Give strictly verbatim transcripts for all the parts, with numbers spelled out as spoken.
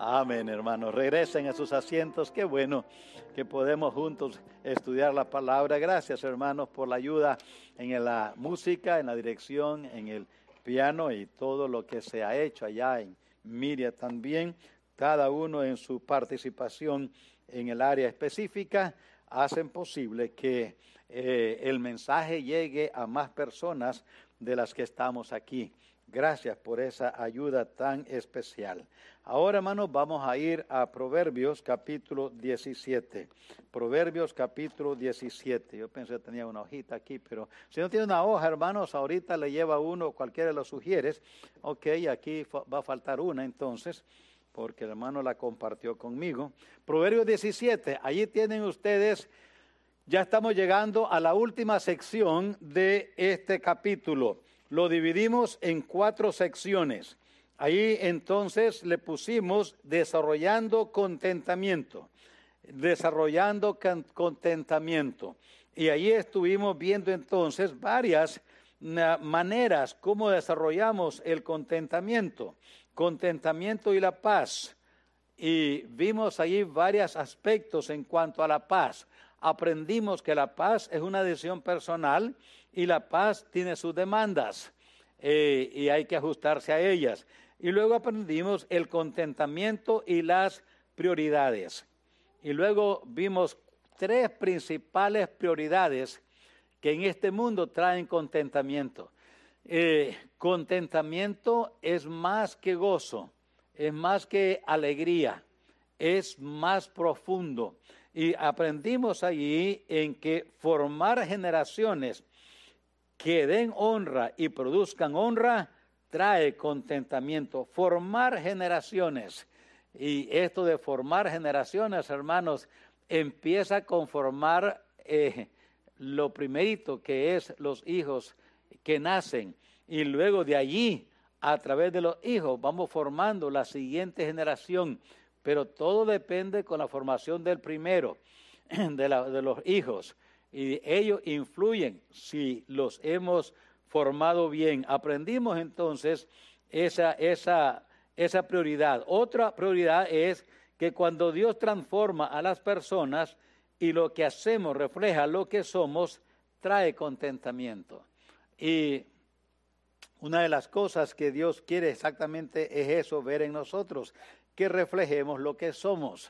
Amén, hermanos. Regresen a sus asientos. Qué bueno que podemos juntos estudiar la palabra. Gracias, hermanos, por la ayuda en la música, en la dirección, en el piano y todo lo que se ha hecho allá en Miria también. Cada uno en su participación en el área específica hacen posible que eh, el mensaje llegue a más personas de las que estamos aquí. Gracias por esa ayuda tan especial. Ahora, hermanos, vamos a ir a Proverbios capítulo diecisiete. Proverbios capítulo diecisiete. Yo pensé que tenía una hojita aquí, pero si no tiene una hoja, hermanos, ahorita le lleva uno, cualquiera de los sugieres. Ok, aquí va a faltar una entonces, porque el hermano la compartió conmigo. Proverbios diecisiete, allí tienen ustedes, ya estamos llegando a la última sección de este capítulo. Lo dividimos en cuatro secciones. Ahí entonces le pusimos desarrollando contentamiento, desarrollando contentamiento. Y ahí estuvimos viendo entonces varias maneras cómo desarrollamos el contentamiento, contentamiento y la paz. Y vimos allí varios aspectos en cuanto a la paz. Aprendimos que la paz es una decisión personal y la paz tiene sus demandas eh, y hay que ajustarse a ellas. Y luego aprendimos el contentamiento y las prioridades. Y luego vimos tres principales prioridades que en este mundo traen contentamiento. Eh, contentamiento es más que gozo, es más que alegría, es más profundo. Y aprendimos allí en que formar generaciones que den honra y produzcan honra trae contentamiento. Formar generaciones. Y esto de formar generaciones, hermanos, empieza con formar eh, lo primerito que es los hijos que nacen. Y luego de allí, a través de los hijos, vamos formando la siguiente generación. Pero todo depende con la formación del primero, de, la, de los hijos. Y ellos influyen si los hemos formado bien. Aprendimos entonces esa, esa, esa prioridad. Otra prioridad es que cuando Dios transforma a las personas y lo que hacemos refleja lo que somos, trae contentamiento. Y una de las cosas que Dios quiere exactamente es eso, ver en nosotros, que reflejemos lo que somos.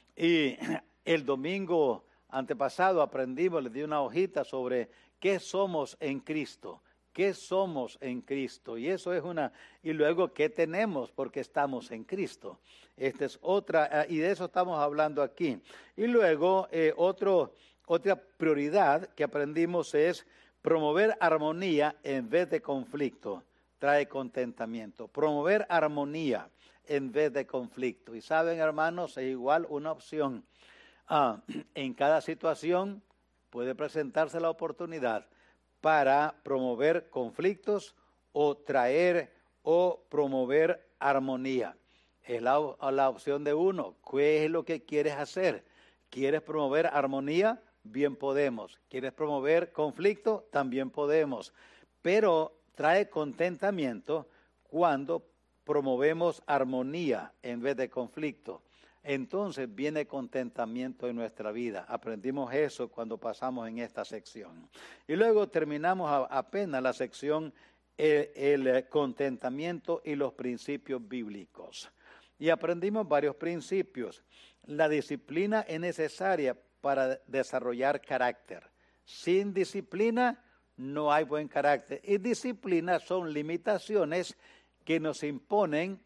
Y el domingo antepasado aprendimos, les di una hojita sobre qué somos en Cristo, qué somos en Cristo. Y eso es una, y luego qué tenemos porque estamos en Cristo. Esta es otra, y de eso estamos hablando aquí. Y luego eh, otro, otra prioridad que aprendimos es promover armonía en vez de conflicto. Trae contentamiento. Promover armonía en vez de conflicto. Y saben, hermanos, es igual una opción. Ah, en cada situación puede presentarse la oportunidad para promover conflictos o traer o promover armonía. Es la, la opción de uno. ¿Qué es lo que quieres hacer? ¿Quieres promover armonía? Bien podemos. ¿Quieres promover conflicto? También podemos. Pero trae contentamiento cuando promovemos armonía en vez de conflicto. Entonces viene contentamiento en nuestra vida. Aprendimos eso cuando pasamos en esta sección. Y luego terminamos a, apenas la sección el, el contentamiento y los principios bíblicos. Y aprendimos varios principios. La disciplina es necesaria para desarrollar carácter. Sin disciplina no hay buen carácter. Y disciplina son limitaciones que nos imponen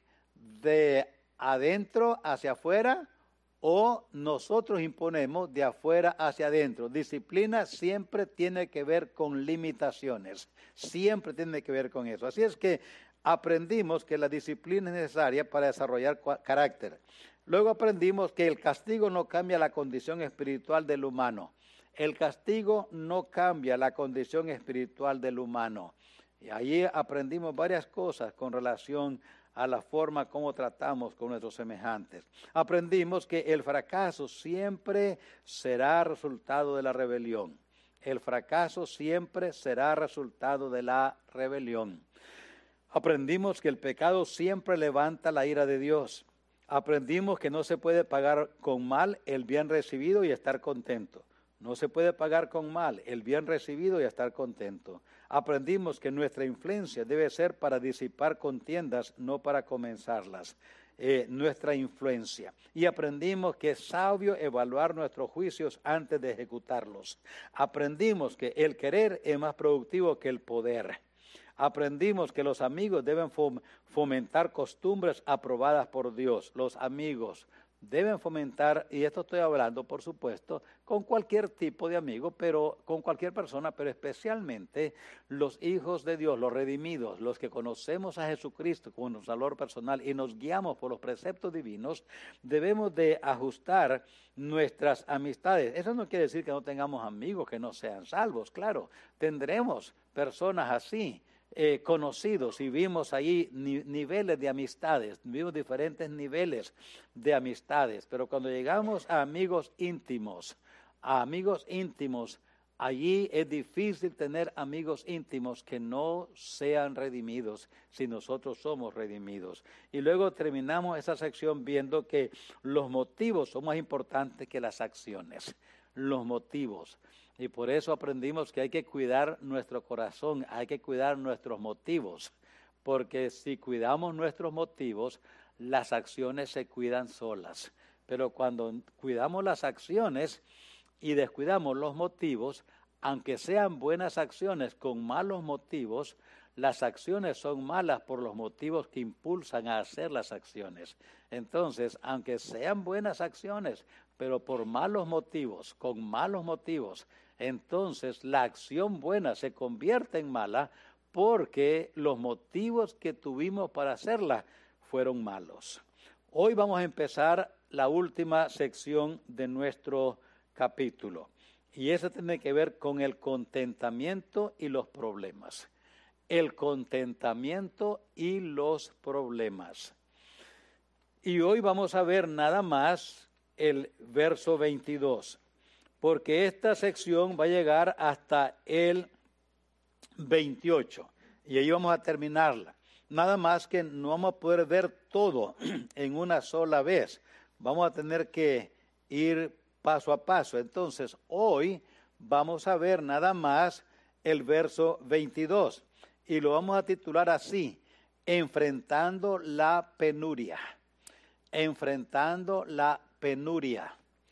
de adentro hacia afuera o nosotros imponemos de afuera hacia adentro. Disciplina siempre tiene que ver con limitaciones, siempre tiene que ver con eso. Así es que aprendimos que la disciplina es necesaria para desarrollar carácter. Luego aprendimos que el castigo no cambia la condición espiritual del humano. El castigo no cambia la condición espiritual del humano. Y allí aprendimos varias cosas con relación a la forma como tratamos con nuestros semejantes. Aprendimos que el fracaso siempre será resultado de la rebelión. El fracaso siempre será resultado de la rebelión. Aprendimos que el pecado siempre levanta la ira de Dios. Aprendimos que no se puede pagar con mal el bien recibido y estar contento. No se puede pagar con mal el bien recibido y estar contento. Aprendimos que nuestra influencia debe ser para disipar contiendas, no para comenzarlas. Eh, nuestra influencia. Y aprendimos que es sabio evaluar nuestros juicios antes de ejecutarlos. Aprendimos que el querer es más productivo que el poder. Aprendimos que los amigos deben fomentar costumbres aprobadas por Dios. Los amigos deben fomentar, y esto estoy hablando, por supuesto, con cualquier tipo de amigo, pero con cualquier persona, pero especialmente los hijos de Dios, los redimidos, los que conocemos a Jesucristo como nuestro valor personal y nos guiamos por los preceptos divinos, debemos de ajustar nuestras amistades. Eso no quiere decir que no tengamos amigos que no sean salvos, claro, tendremos personas así, Eh, conocidos, y vimos ahí ni, niveles de amistades, vimos diferentes niveles de amistades, pero cuando llegamos a amigos íntimos, a amigos íntimos, allí es difícil tener amigos íntimos que no sean redimidos si nosotros somos redimidos. Y luego terminamos esa sección viendo que los motivos son más importantes que las acciones, los motivos. Y por eso aprendimos que hay que cuidar nuestro corazón, hay que cuidar nuestros motivos, porque si cuidamos nuestros motivos, las acciones se cuidan solas. Pero cuando cuidamos las acciones y descuidamos los motivos, aunque sean buenas acciones con malos motivos, las acciones son malas por los motivos que impulsan a hacer las acciones. Entonces, aunque sean buenas acciones, pero por malos motivos, con malos motivos, entonces la acción buena se convierte en mala porque los motivos que tuvimos para hacerla fueron malos. Hoy vamos a empezar la última sección de nuestro capítulo y eso tiene que ver con el contentamiento y los problemas. El contentamiento y los problemas. Y hoy vamos a ver nada más el verso veintidós. Porque esta sección va a llegar hasta el veintiocho y ahí vamos a terminarla. Nada más que no vamos a poder ver todo en una sola vez. Vamos a tener que ir paso a paso. Entonces, hoy vamos a ver nada más el verso veintidós y lo vamos a titular así: Enfrentando la penuria. Enfrentando la penuria.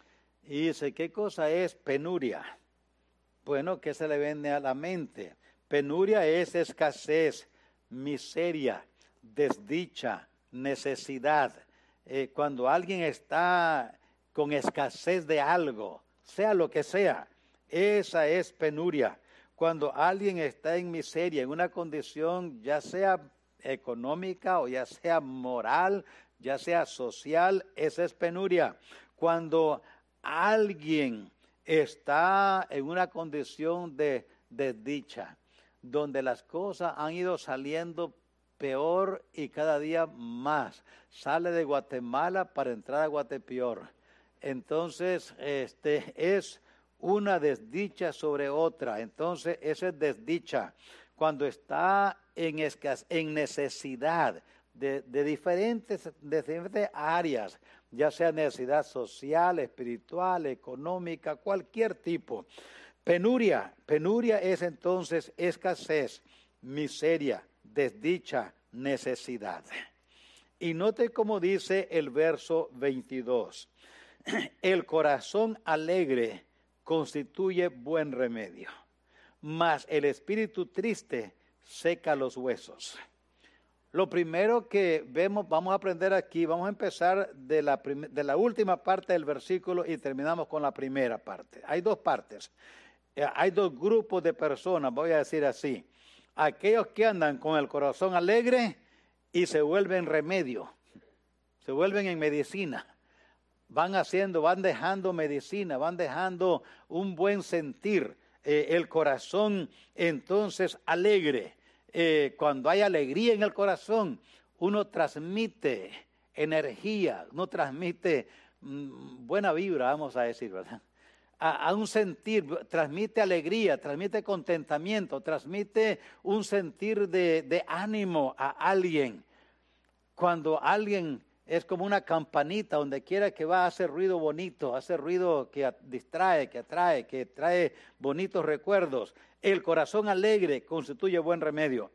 Y dice, ¿qué cosa es penuria? Bueno, ¿qué se le viene a la mente? Penuria es escasez, miseria, desdicha, necesidad. Eh, cuando alguien está con escasez de algo, sea lo que sea, esa es penuria. Cuando alguien está en miseria, en una condición ya sea económica o ya sea moral, ya sea social, esa es penuria. Cuando alguien está en una condición de desdicha, donde las cosas han ido saliendo peor y cada día más. Sale de Guatemala para entrar a Guatepeor. Entonces, este es una desdicha sobre otra. Entonces, esa es desdicha. Cuando está en, escas, en necesidad de, de, diferentes, de diferentes áreas, ya sea necesidad social, espiritual, económica, cualquier tipo. Penuria, penuria es entonces escasez, miseria, desdicha, necesidad. Y note cómo dice el verso veintidós. El corazón alegre constituye buen remedio, mas el espíritu triste seca los huesos. Lo primero que vemos, vamos a aprender aquí, vamos a empezar de la, prim- de la última parte del versículo y terminamos con la primera parte. Hay dos partes, eh, hay dos grupos de personas, voy a decir así. Aquellos que andan con el corazón alegre y se vuelven remedio, se vuelven en medicina. Van haciendo, van dejando medicina, van dejando un buen sentir, eh, el corazón entonces alegre. Eh, cuando hay alegría en el corazón, uno transmite energía, uno transmite mmm, buena vibra, vamos a decir, ¿verdad? A, a un sentir, transmite alegría, transmite contentamiento, transmite un sentir de, de ánimo a alguien. Cuando alguien es como una campanita, donde quiera que va hace ruido bonito, hace ruido que distrae, que atrae, que trae bonitos recuerdos. El corazón alegre constituye buen remedio,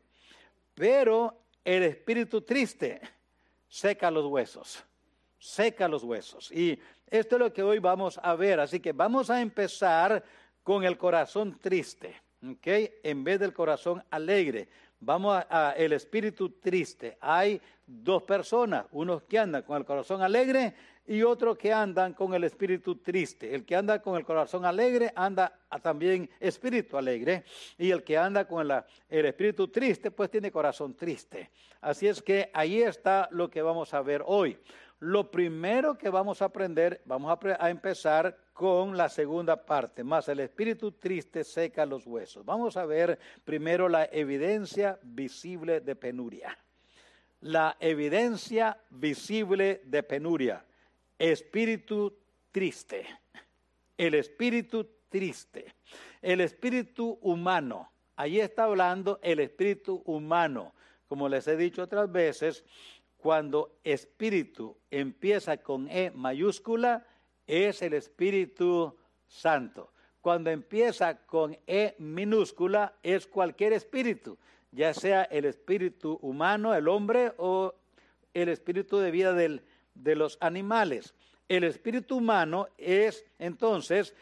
pero el espíritu triste seca los huesos, seca los huesos. Y esto es lo que hoy vamos a ver, así que vamos a empezar con el corazón triste, ¿ok? En vez del corazón alegre. Vamos a, a el espíritu triste. Hay dos personas, unos que andan con el corazón alegre y otros que andan con el espíritu triste. El que anda con el corazón alegre anda a también espíritu alegre, y el que anda con la, el espíritu triste pues tiene corazón triste. Así es que ahí está lo que vamos a ver hoy. Lo primero que vamos a aprender, vamos a, pre- a empezar con la segunda parte, más el espíritu triste seca los huesos. Vamos a ver primero la evidencia visible de penuria. La evidencia visible de penuria. Espíritu triste. El espíritu triste. El espíritu humano. Allí está hablando el espíritu humano. Como les he dicho otras veces, cuando espíritu empieza con E mayúscula, es el Espíritu Santo. Cuando empieza con E minúscula, es cualquier espíritu, ya sea el espíritu humano, el hombre, o el espíritu de vida del, de los animales. El espíritu humano es, entonces,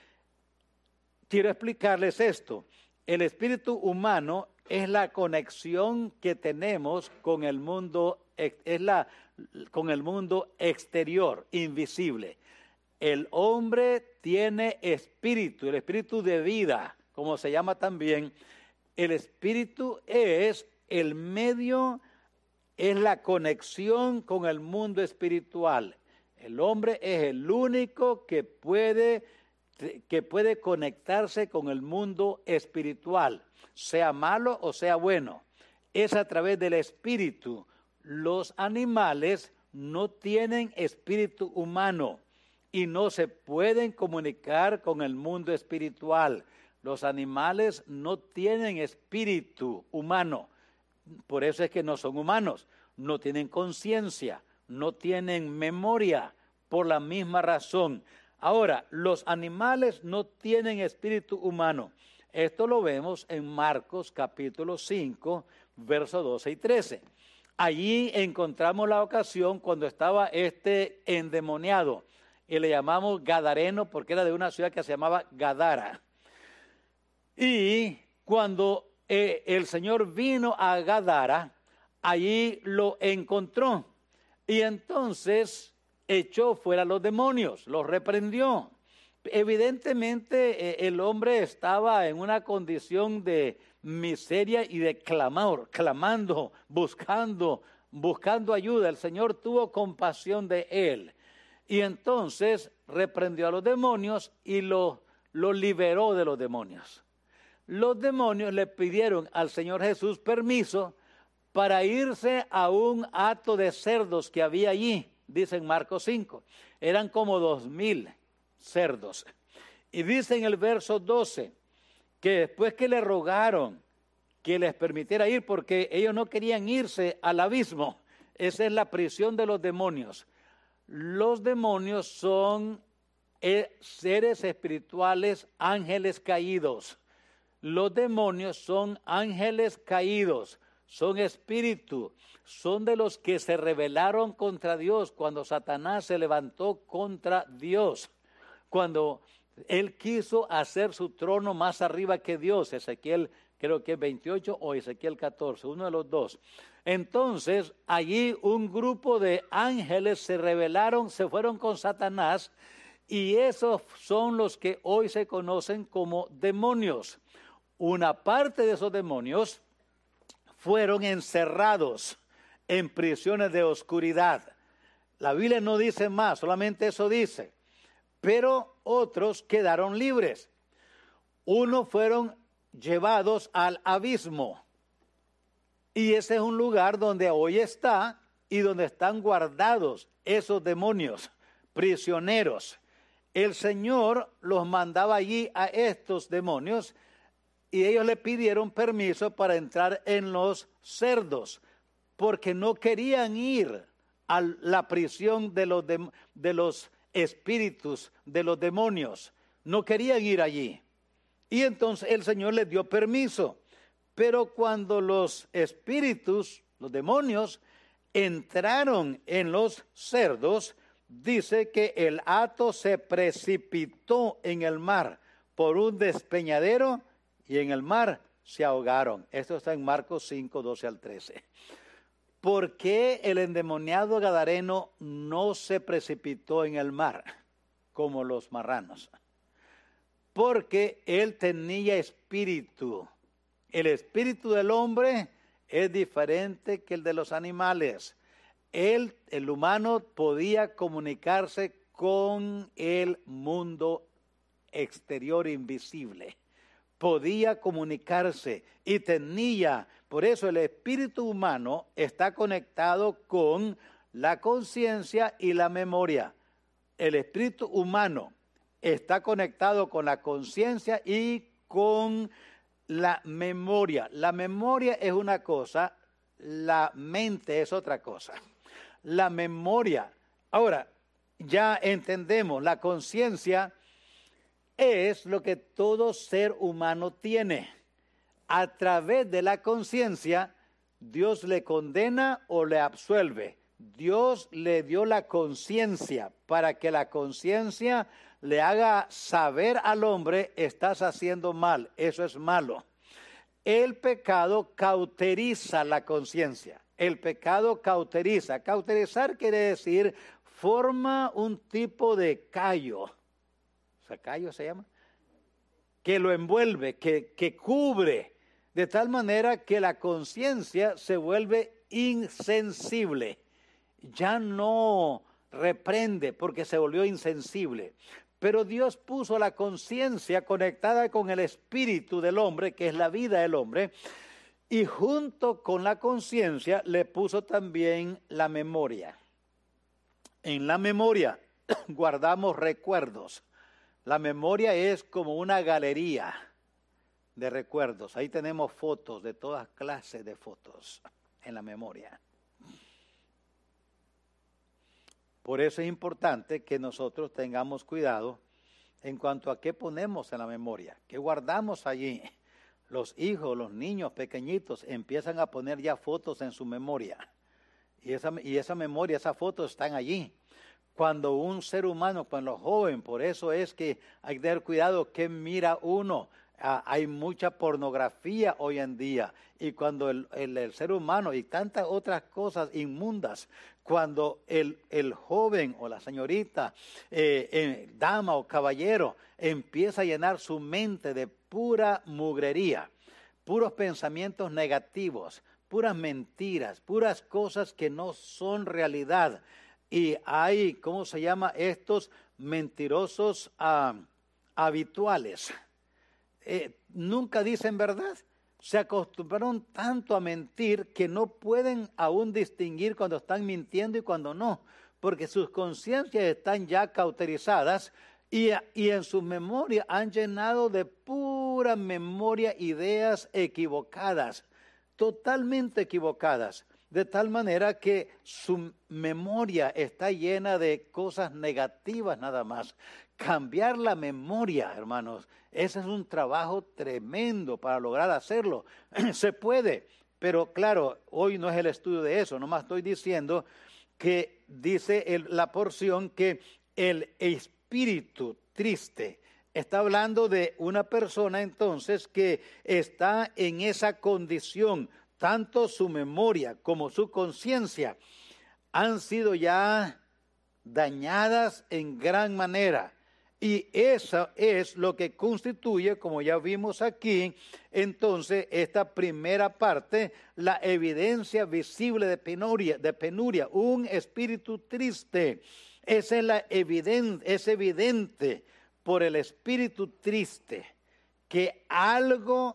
quiero explicarles esto. El espíritu humano es la conexión que tenemos con el mundo, es la, con el mundo exterior, invisible. El hombre tiene espíritu, el espíritu de vida, como se llama también. El espíritu es el medio, es la conexión con el mundo espiritual. El hombre es el único que puede, que puede conectarse con el mundo espiritual, sea malo o sea bueno. Es a través del espíritu. Los animales no tienen espíritu humano y no se pueden comunicar con el mundo espiritual. Los animales no tienen espíritu humano, por eso es que no son humanos, no tienen conciencia, no tienen memoria, por la misma razón. Ahora, los animales no tienen espíritu humano. Esto lo vemos en Marcos capítulo cinco, versos doce y trece. Allí encontramos la ocasión cuando estaba este endemoniado, y le llamamos Gadareno porque era de una ciudad que se llamaba Gadara. Y cuando eh, el Señor vino a Gadara, allí lo encontró. Y entonces echó fuera los demonios, los reprendió. Evidentemente eh, el hombre estaba en una condición de miseria y de clamor, clamando, buscando, buscando ayuda. El Señor tuvo compasión de él. Y entonces reprendió a los demonios y lo, lo liberó de los demonios. Los demonios le pidieron al Señor Jesús permiso para irse a un hato de cerdos que había allí, dice en Marcos cinco. Eran como dos mil cerdos. Y dice en el verso doce que después que le rogaron que les permitiera ir, porque ellos no querían irse al abismo. Esa es la prisión de los demonios. Los demonios son eh, seres espirituales, ángeles caídos. Los demonios son ángeles caídos, son espíritu, son de los que se rebelaron contra Dios cuando Satanás se levantó contra Dios, cuando él quiso hacer su trono más arriba que Dios. Ezequiel creo que es veintiocho o Ezequiel catorce, uno de los dos. Entonces allí un grupo de ángeles se rebelaron, se fueron con Satanás, y esos son los que hoy se conocen como demonios. Una parte de esos demonios fueron encerrados en prisiones de oscuridad. La Biblia no dice más, solamente eso dice. Pero otros quedaron libres. Unos fueron llevados al abismo. Y ese es un lugar donde hoy está y donde están guardados esos demonios, prisioneros. El Señor los mandaba allí a estos demonios y ellos le pidieron permiso para entrar en los cerdos, porque no querían ir a la prisión de los, de, de los espíritus, de los demonios. No querían ir allí. Y entonces el Señor les dio permiso. Pero cuando los espíritus, los demonios, entraron en los cerdos, dice que el hato se precipitó en el mar por un despeñadero y en el mar se ahogaron. Esto está en Marcos cinco, doce al trece. ¿Por qué el endemoniado gadareno no se precipitó en el mar como los marranos? Porque él tenía espíritu. El espíritu del hombre es diferente que el de los animales. Él, el humano, podía comunicarse con el mundo exterior invisible. Podía comunicarse y tenía, por eso el espíritu humano está conectado con la conciencia y la memoria. El espíritu humano está conectado con la conciencia y con la memoria. La memoria es una cosa, la mente es otra cosa. La memoria, ahora ya entendemos, la conciencia es lo que todo ser humano tiene. A través de la conciencia, Dios le condena o le absuelve. Dios le dio la conciencia para que la conciencia le haga saber al hombre, estás haciendo mal, eso es malo. El pecado cauteriza la conciencia. El pecado cauteriza. Cauterizar quiere decir, forma un tipo de callo. O sea, callo se llama. Que lo envuelve, que, que cubre. De tal manera que la conciencia se vuelve insensible. Ya no reprende porque se volvió insensible. Pero Dios puso la conciencia conectada con el espíritu del hombre, que es la vida del hombre, y junto con la conciencia le puso también la memoria. En la memoria guardamos recuerdos. La memoria es como una galería de recuerdos. Ahí tenemos fotos, de todas clases de fotos en la memoria. Por eso es importante que nosotros tengamos cuidado en cuanto a qué ponemos en la memoria, qué guardamos allí. Los hijos, los niños pequeñitos empiezan a poner ya fotos en su memoria. Y esa, y esa memoria, esas fotos están allí. Cuando un ser humano, cuando joven, por eso es que hay que tener cuidado qué mira uno. Ah, hay mucha pornografía hoy en día. Y cuando el, el, el ser humano y tantas otras cosas inmundas, cuando el, el joven o la señorita, eh, eh, dama o caballero, empieza a llenar su mente de pura mugrería, puros pensamientos negativos, puras mentiras, puras cosas que no son realidad. Y hay, ¿cómo se llama? Estos mentirosos uh, habituales. Eh, nunca dicen verdad. Se acostumbraron tanto a mentir que no pueden aún distinguir cuando están mintiendo y cuando no, porque sus conciencias están ya cauterizadas y, y en su memoria han llenado de pura memoria ideas equivocadas, totalmente equivocadas, de tal manera que su memoria está llena de cosas negativas nada más. Cambiar la memoria, hermanos, ese es un trabajo tremendo para lograr hacerlo. Se puede, pero claro, hoy no es el estudio de eso, nomás estoy diciendo que dice el, la porción que el espíritu triste está hablando de una persona entonces que está en esa condición, tanto su memoria como su conciencia han sido ya dañadas en gran manera. Y eso es lo que constituye, como ya vimos aquí, entonces esta primera parte, la evidencia visible de penuria, de penuria, un espíritu triste. Esa es, la evidente, es evidente por el espíritu triste que algo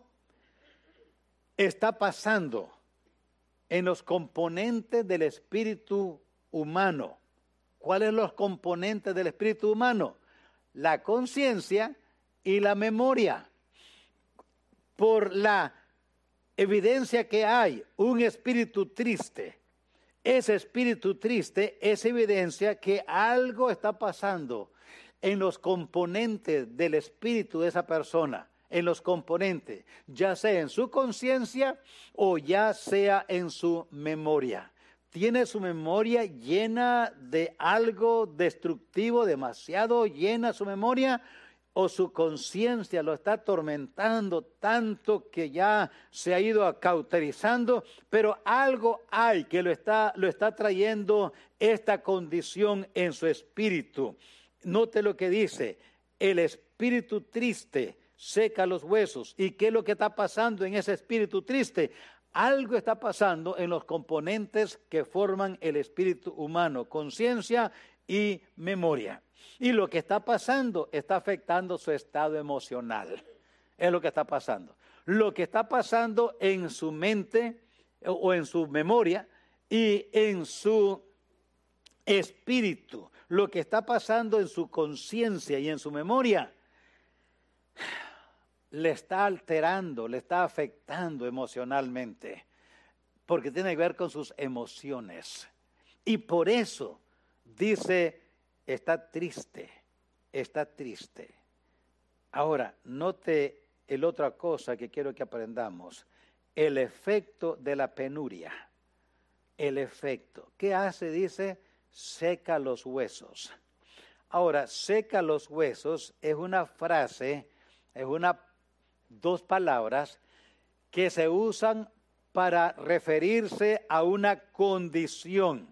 está pasando en los componentes del espíritu humano. ¿Cuáles son los componentes del espíritu humano? La conciencia y la memoria. Por la evidencia que hay, un espíritu triste ese espíritu triste es evidencia que algo está pasando en los componentes del espíritu de esa persona, en los componentes, ya sea en su conciencia o ya sea en su memoria. Tiene su memoria llena de algo destructivo, demasiado llena su memoria, o su conciencia lo está atormentando tanto que ya se ha ido cauterizando, pero algo hay que lo está, lo está trayendo esta condición en su espíritu. Note lo que dice, el espíritu triste seca los huesos. ¿Y qué es lo que está pasando en ese espíritu triste? Algo está pasando en los componentes que forman el espíritu humano, conciencia y memoria. Y lo que está pasando está afectando su estado emocional. Es lo que está pasando. Lo que está pasando en su mente o en su memoria y en su espíritu. Lo que está pasando en su conciencia y en su memoria le está alterando, le está afectando emocionalmente. Porque tiene que ver con sus emociones. Y por eso dice, está triste, está triste. Ahora, note el otra cosa que quiero que aprendamos. El efecto de la penuria. El efecto. ¿Qué hace? Dice, seca los huesos. Ahora, seca los huesos es una frase, es una, dos palabras que se usan para referirse a una condición.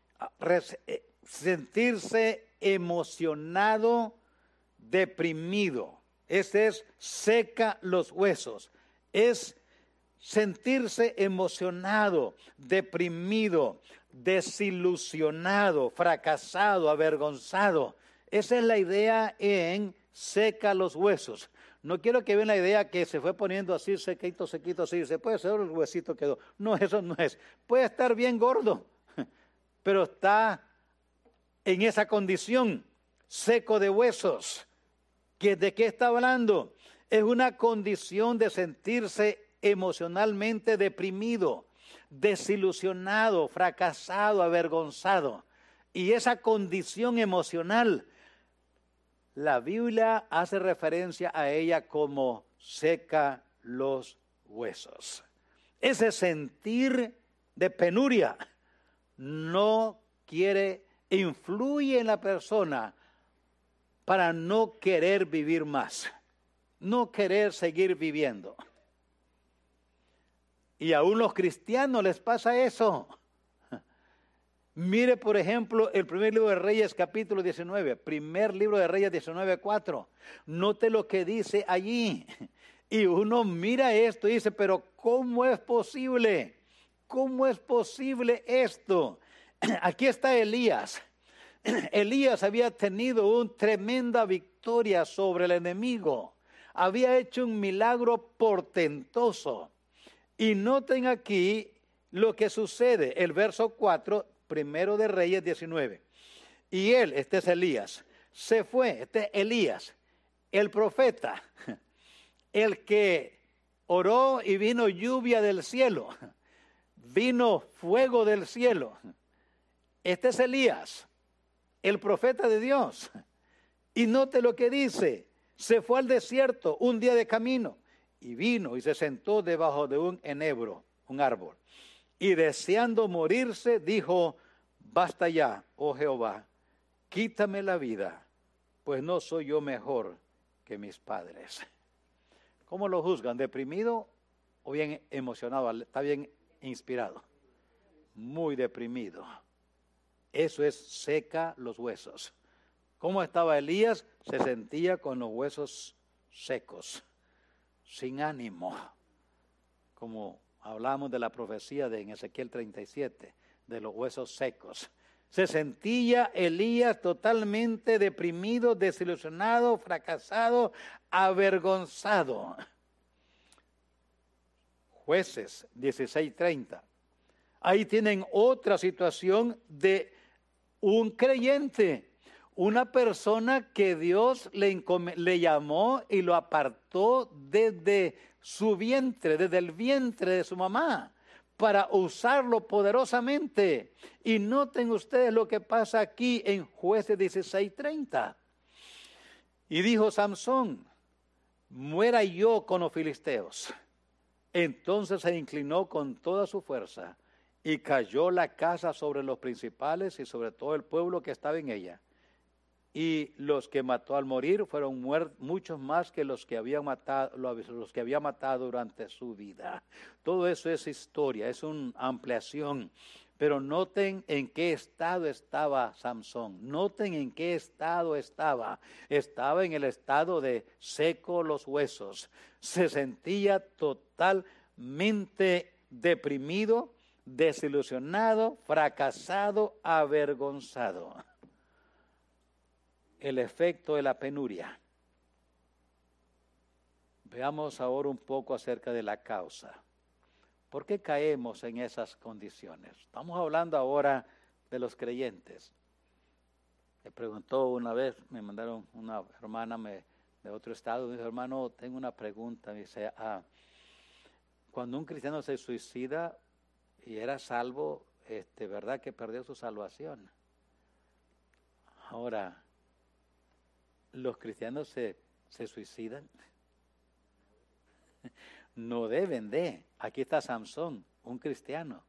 Sentirse emocionado, deprimido. Ese es seca los huesos. Es sentirse emocionado, deprimido, desilusionado, fracasado, avergonzado. Esa es la idea en seca los huesos. No quiero que vean la idea que se fue poniendo así, sequito, sequito, así. Se puede ser el huesito quedó. No, eso no es. Puede estar bien gordo, pero está en esa condición, seco de huesos. ¿De qué está hablando? Es una condición de sentirse emocionalmente deprimido, desilusionado, fracasado, avergonzado. Y esa condición emocional, la Biblia hace referencia a ella como seca los huesos. Ese sentir de penuria no quiere, influye en la persona para no querer vivir más, no querer seguir viviendo. Y aún los cristianos les pasa eso. Mire, por ejemplo, el primer libro de Reyes, capítulo diecinueve. Primer libro de Reyes, diecinueve, cuatro. Note lo que dice allí. Y uno mira esto y dice, pero ¿cómo es posible? ¿Cómo es posible esto? Aquí está Elías. Elías había tenido una tremenda victoria sobre el enemigo. Había hecho un milagro portentoso. Y noten aquí lo que sucede. El verso cuatro, primero de Reyes diecinueve. Y él, este es Elías, se fue, este es Elías, el profeta, el que oró y vino lluvia del cielo, vino fuego del cielo. Este es Elías, el profeta de Dios. Y note lo que dice, se fue al desierto un día de camino y vino y se sentó debajo de un enebro, un árbol. Y deseando morirse, dijo, basta ya, oh Jehová, quítame la vida, pues no soy yo mejor que mis padres. ¿Cómo lo juzgan? ¿Deprimido o bien emocionado? ¿Está bien inspirado? Muy deprimido. Eso es seca los huesos. ¿Cómo estaba Elías? Se sentía con los huesos secos, sin ánimo, como hablamos de la profecía de en Ezequiel treinta y siete, de los huesos secos. Se sentía Elías totalmente deprimido, desilusionado, fracasado, avergonzado. Jueces dieciséis treinta. Ahí tienen otra situación de un creyente, una persona que Dios le, encom- le llamó y lo apartó desde su vientre, desde el vientre de su mamá, para usarlo poderosamente. Y noten ustedes lo que pasa aquí en Jueces dieciséis treinta. Y dijo Samsón, muera yo con los filisteos. Entonces se inclinó con toda su fuerza y cayó la casa sobre los principales y sobre todo el pueblo que estaba en ella. Y los que mató al morir fueron muertos, muchos más que los que había matado, los que había matado durante su vida. Todo eso es historia, es una ampliación. Pero noten en qué estado estaba Samsón. Noten en qué estado estaba. Estaba en el estado de seco los huesos. Se sentía totalmente deprimido, desilusionado, fracasado, avergonzado. El efecto de la penuria. Veamos ahora un poco acerca de la causa. ¿Por qué caemos en esas condiciones? Estamos hablando ahora de los creyentes. Me preguntó una vez, me mandaron una hermana me, de otro estado, me dijo, hermano, tengo una pregunta. Me dice, ah, cuando un cristiano se suicida y era salvo, este, ¿verdad que perdió su salvación? Ahora, ¿los cristianos se, se suicidan? No deben de. Aquí está Samsón, un cristiano.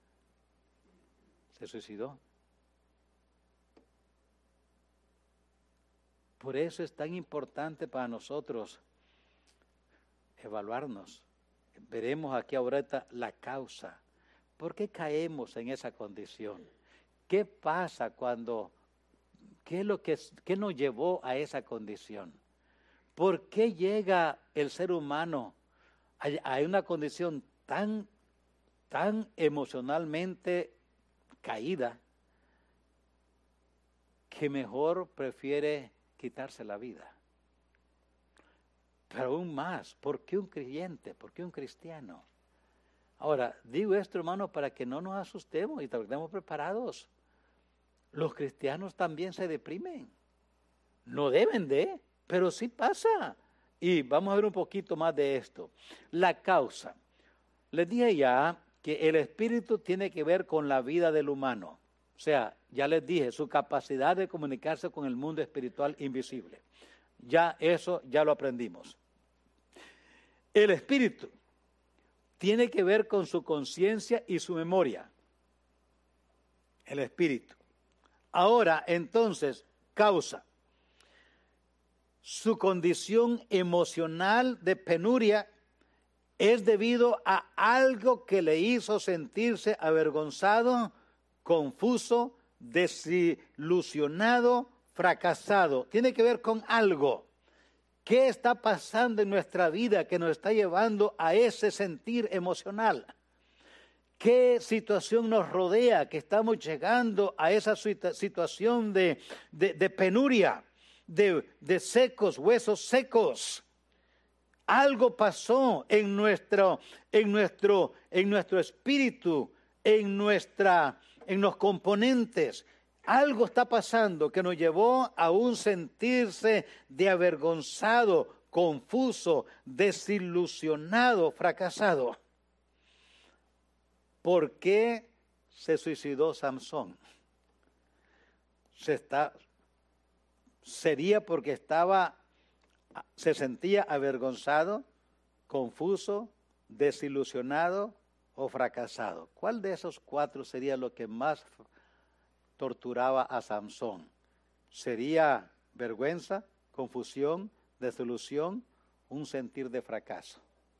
Se suicidó. Por eso es tan importante para nosotros evaluarnos. Veremos aquí ahorita la causa. ¿Por qué caemos en esa condición? ¿Qué pasa cuando, qué es lo que, qué nos llevó a esa condición? ¿Por qué llega el ser humano a una condición tan, tan emocionalmente caída que mejor prefiere quitarse la vida? Pero aún más, ¿por qué un creyente? ¿Por qué un cristiano? Ahora, digo esto, hermano, para que no nos asustemos y estemos preparados. Los cristianos también se deprimen. No deben de, pero sí pasa. Y vamos a ver un poquito más de esto. La causa. Les dije ya que el espíritu tiene que ver con la vida del humano. O sea, ya les dije, su capacidad de comunicarse con el mundo espiritual invisible. Ya eso, ya lo aprendimos. El espíritu tiene que ver con su conciencia y su memoria. El espíritu. Ahora, entonces, causa. Su condición emocional de penuria es debido a algo que le hizo sentirse avergonzado, confuso, desilusionado, fracasado. Tiene que ver con algo. ¿Qué está pasando en nuestra vida que nos está llevando a ese sentir emocional? ¿Qué situación nos rodea que estamos llegando a esa situación de, de, de penuria? De, de secos, huesos secos. Algo pasó en nuestro, en nuestro, en nuestro espíritu, en nuestra, en los componentes. Algo está pasando que nos llevó a un sentirse de avergonzado, confuso, desilusionado, fracasado. ¿Por qué se suicidó Samsón? Se está Sería porque estaba, se sentía avergonzado, confuso, desilusionado o fracasado. ¿Cuál de esos cuatro sería lo que más torturaba a Samsón? ¿Sería vergüenza, confusión, desilusión, un sentir de fracaso?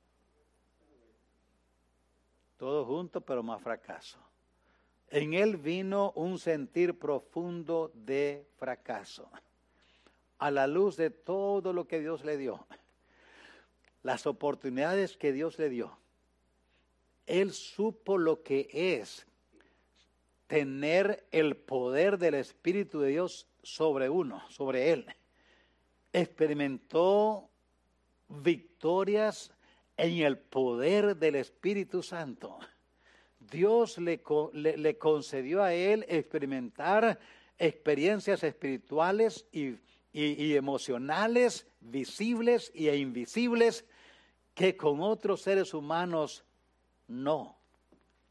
Todo junto, pero más fracaso. En él vino un sentir profundo de fracaso. A la luz de todo lo que Dios le dio, las oportunidades que Dios le dio, él supo lo que es tener el poder del Espíritu de Dios sobre uno, sobre él. Experimentó victorias en el poder del Espíritu Santo. Dios le, le, le concedió a él experimentar experiencias espirituales y Y, y emocionales, visibles e invisibles, que con otros seres humanos no.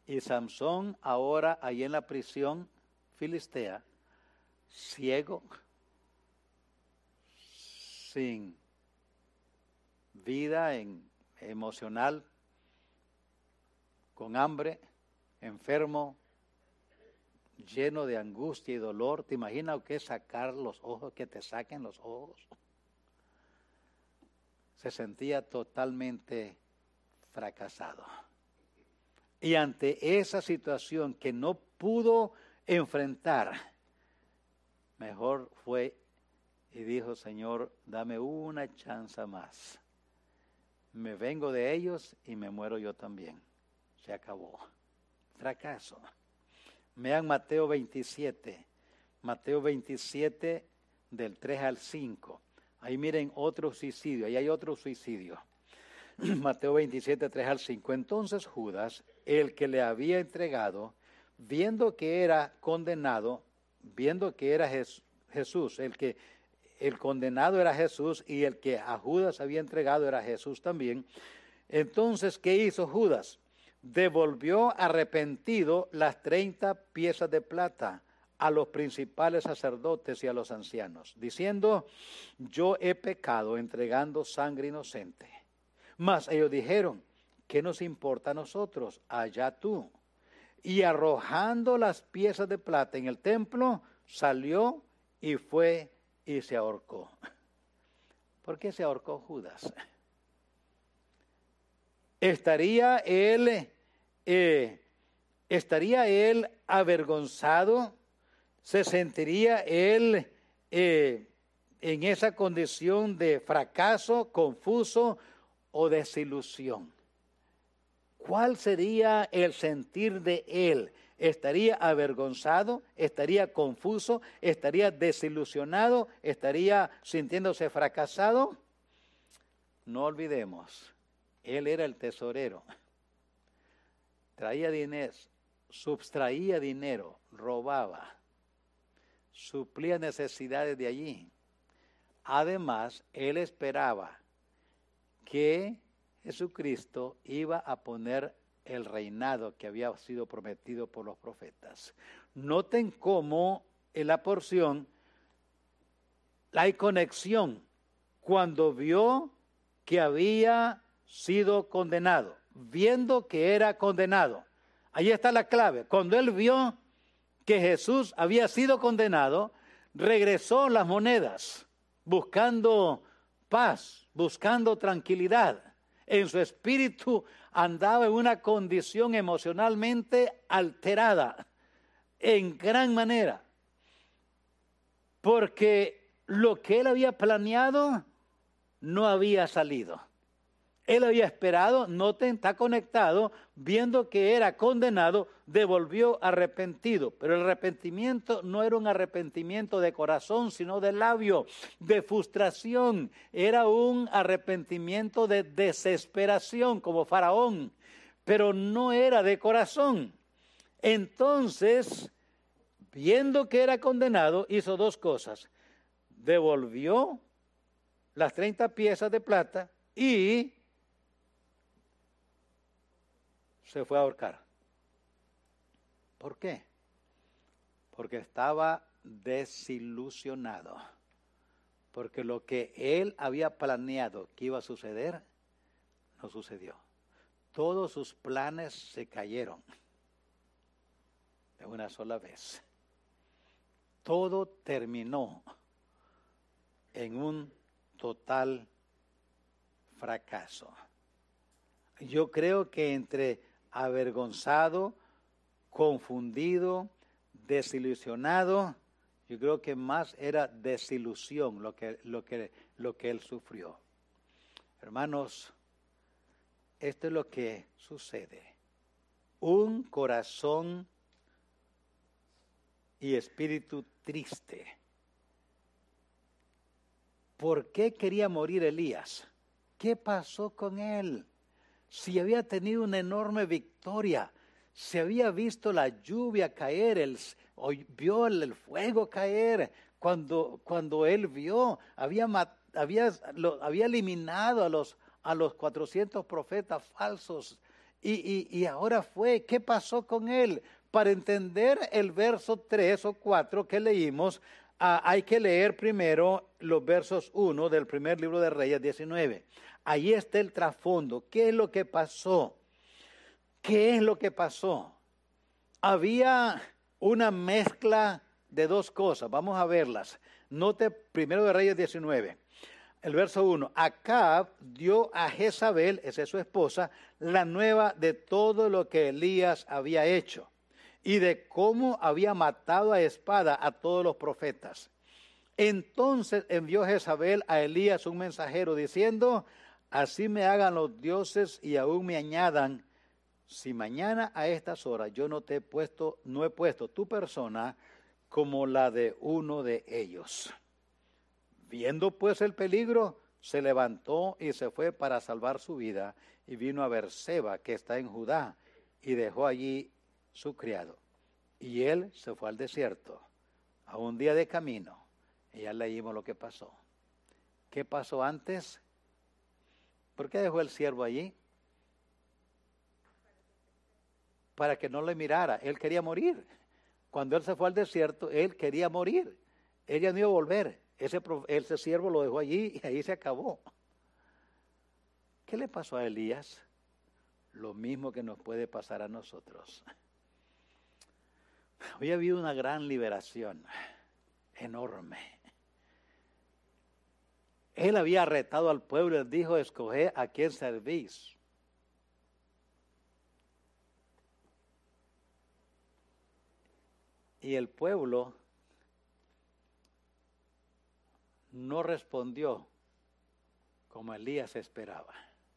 Y Samson ahora ahí en la prisión filistea, ciego, sin vida en, emocional, con hambre, enfermo, lleno de angustia y dolor. ¿Te imaginas lo que es sacar los ojos, que te saquen los ojos? Se sentía totalmente fracasado. Y ante esa situación que no pudo enfrentar, mejor fue y dijo: Señor, dame una chance más. Me vengo de ellos y me muero yo también. Se acabó. Fracaso. Vean Mateo veintisiete. Mateo veintisiete del tres al cinco. Ahí miren otro suicidio. Ahí hay otro suicidio. Mateo veintisiete, tres al cinco. Entonces Judas, el que le había entregado, viendo que era condenado, viendo que era Jesús, el que el condenado era Jesús y el que a Judas había entregado era Jesús también. Entonces, ¿qué hizo Judas? Devolvió arrepentido las treinta piezas de plata a los principales sacerdotes y a los ancianos, diciendo: yo he pecado entregando sangre inocente. Mas ellos dijeron: ¿qué nos importa a nosotros? Allá tú. Y arrojando las piezas de plata en el templo, salió y fue y se ahorcó. ¿Por qué se ahorcó Judas? ¿Estaría él, eh, estaría él avergonzado? ¿Se sentiría él eh, en esa condición de fracaso, confuso o desilusión? ¿Cuál sería el sentir de él? ¿Estaría avergonzado? ¿Estaría confuso? ¿Estaría desilusionado? ¿Estaría sintiéndose fracasado? No olvidemos, él era el tesorero. Traía dinero, sustraía dinero, robaba, suplía necesidades de allí. Además, él esperaba que Jesucristo iba a poner el reinado que había sido prometido por los profetas. Noten cómo en la porción hay conexión. Cuando vio que había sido condenado, viendo que era condenado. Ahí está la clave. Cuando él vio que Jesús había sido condenado, regresó las monedas, buscando paz, buscando tranquilidad. En su espíritu andaba en una condición emocionalmente alterada, en gran manera, porque lo que él había planeado no había salido. Él había esperado, noten, está conectado, viendo que era condenado, devolvió arrepentido. Pero el arrepentimiento no era un arrepentimiento de corazón, sino de labio, de frustración. Era un arrepentimiento de desesperación, como Faraón, pero no era de corazón. Entonces, viendo que era condenado, hizo dos cosas. Devolvió las treinta piezas de plata y se fue a ahorcar. ¿Por qué? Porque estaba desilusionado. Porque lo que él había planeado que iba a suceder, no sucedió. Todos sus planes se cayeron de una sola vez. Todo terminó en un total fracaso. Yo creo que entre avergonzado, confundido, desilusionado, yo creo que más era desilusión lo que, lo que, lo que él sufrió. Hermanos, esto es lo que sucede. Un corazón y espíritu triste. ¿Por qué quería morir Elías? ¿Qué pasó con él? Si había tenido una enorme victoria, se había visto la lluvia caer, el, vio el fuego caer. Cuando, cuando él vio, había, había, lo, había eliminado a los, a los cuatrocientos profetas falsos Y, y, y ahora fue, ¿qué pasó con él? Para entender el verso tres o cuatro que leímos, ah, hay que leer primero los versos uno del primer libro de Reyes diecinueve. Ahí está el trasfondo. ¿Qué es lo que pasó? ¿Qué es lo que pasó? Había una mezcla de dos cosas. Vamos a verlas. Note primero de Reyes diecinueve. El verso uno, Acab dio a Jezabel, esa es su esposa, la nueva de todo lo que Elías había hecho y de cómo había matado a espada a todos los profetas. Entonces envió Jezabel a Elías un mensajero diciendo, así me hagan los dioses y aún me añadan, si mañana a estas horas yo no te he puesto, no he puesto tu persona como la de uno de ellos. Viendo pues el peligro, se levantó y se fue para salvar su vida y vino a Berseba, que está en Judá, y dejó allí su criado. Y él se fue al desierto, a un día de camino, y ya leímos lo que pasó. ¿Qué pasó antes? ¿Por qué dejó el siervo allí? Para que no le mirara, él quería morir. Cuando él se fue al desierto, él quería morir. Ella no iba a volver. Ese, ese siervo lo dejó allí y ahí se acabó. ¿Qué le pasó a Elías? Lo mismo que nos puede pasar a nosotros. Hoy ha habido una gran liberación, enorme. Él había retado al pueblo y les dijo, escoged a quién servís. Y el pueblo no respondió como Elías esperaba.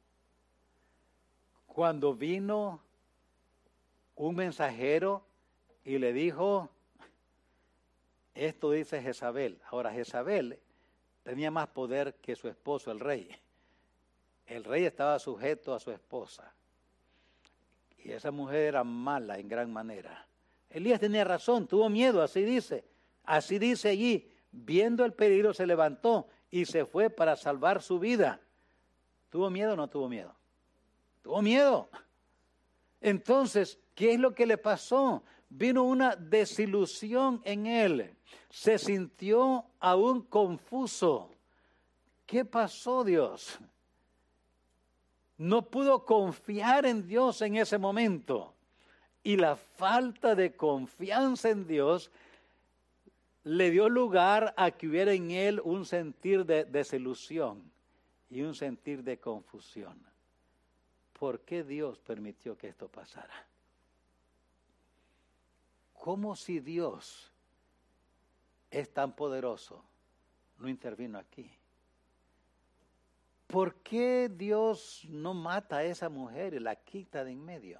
Cuando vino un mensajero y le dijo, esto dice Jezabel. Ahora Jezabel tenía más poder que su esposo, el rey. El rey estaba sujeto a su esposa. Y esa mujer era mala en gran manera. Elías tenía razón, tuvo miedo, así dice. Así dice allí. Viendo el peligro se levantó y se fue para salvar su vida. ¿Tuvo miedo o no tuvo miedo? Tuvo miedo. Entonces, ¿qué es lo que le pasó? Vino una desilusión en él. Se sintió aún confuso. ¿Qué pasó, Dios? No pudo confiar en Dios en ese momento. Y la falta de confianza en Dios le dio lugar a que hubiera en él un sentir de desilusión y un sentir de confusión. ¿Por qué Dios permitió que esto pasara? ¿Cómo si Dios es tan poderoso, no intervino aquí? ¿Por qué Dios no mata a esa mujer y la quita de en medio?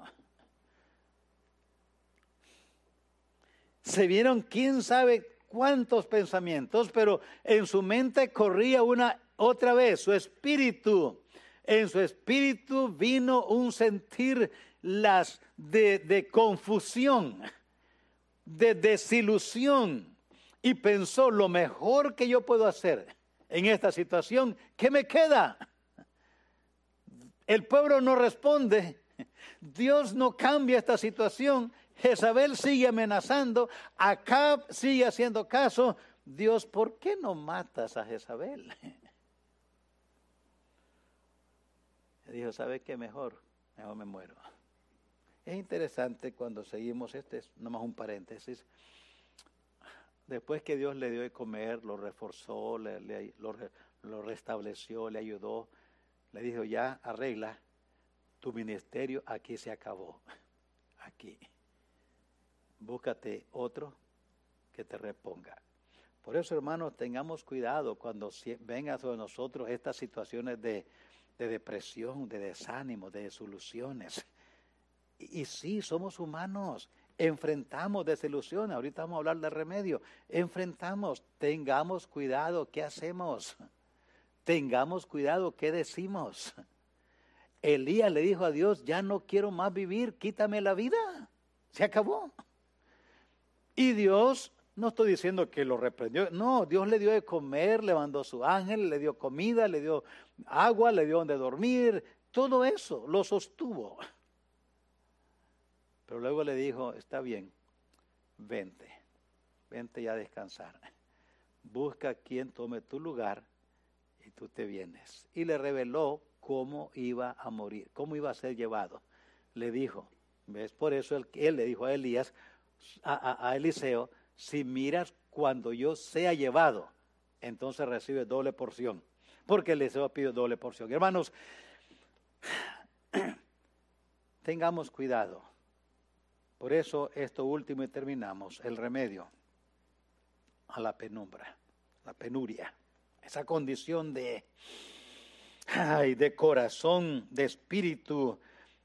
Se vieron quién sabe cuántos pensamientos, pero en su mente corría una otra vez, su espíritu. En su espíritu vino un sentir las de, de confusión, de desilusión, y pensó, lo mejor que yo puedo hacer en esta situación, ¿qué me queda? El pueblo no responde, Dios no cambia esta situación, Jezabel sigue amenazando, Acab sigue haciendo caso. Dios, ¿por qué no matas a Jezabel? Le dijo, ¿sabe qué? Mejor, mejor me muero. Es interesante cuando seguimos, este es nomás un paréntesis. Después que Dios le dio de comer, lo reforzó, le, le, lo, lo restableció, le ayudó, le dijo, ya arregla, tu ministerio aquí se acabó, aquí. Búscate otro que te reponga. Por eso, hermanos, tengamos cuidado cuando vengan sobre nosotros estas situaciones de, de depresión, de desánimo, de desilusiones. Y, y sí, somos humanos, enfrentamos desilusiones. Ahorita vamos a hablar de remedio. Enfrentamos, tengamos cuidado, ¿qué hacemos? Tengamos cuidado, ¿qué decimos? Elías le dijo a Dios, ya no quiero más vivir, quítame la vida. Se acabó. Y Dios, no estoy diciendo que lo reprendió, no, Dios le dio de comer, le mandó su ángel, le dio comida, le dio agua, le dio donde dormir, todo eso lo sostuvo. Pero luego le dijo, está bien, vente, vente ya a descansar. Busca quien tome tu lugar y tú te vienes. Y le reveló cómo iba a morir, cómo iba a ser llevado. Le dijo, ¿ves? Por eso él, él le dijo a Elías, a, a, a Eliseo, si miras cuando yo sea llevado, entonces recibe doble porción. Porque Eliseo pide doble porción. Hermanos, tengamos cuidado. Por eso esto último y terminamos, el remedio a la penumbra, la penuria, esa condición de, ay, de corazón, de espíritu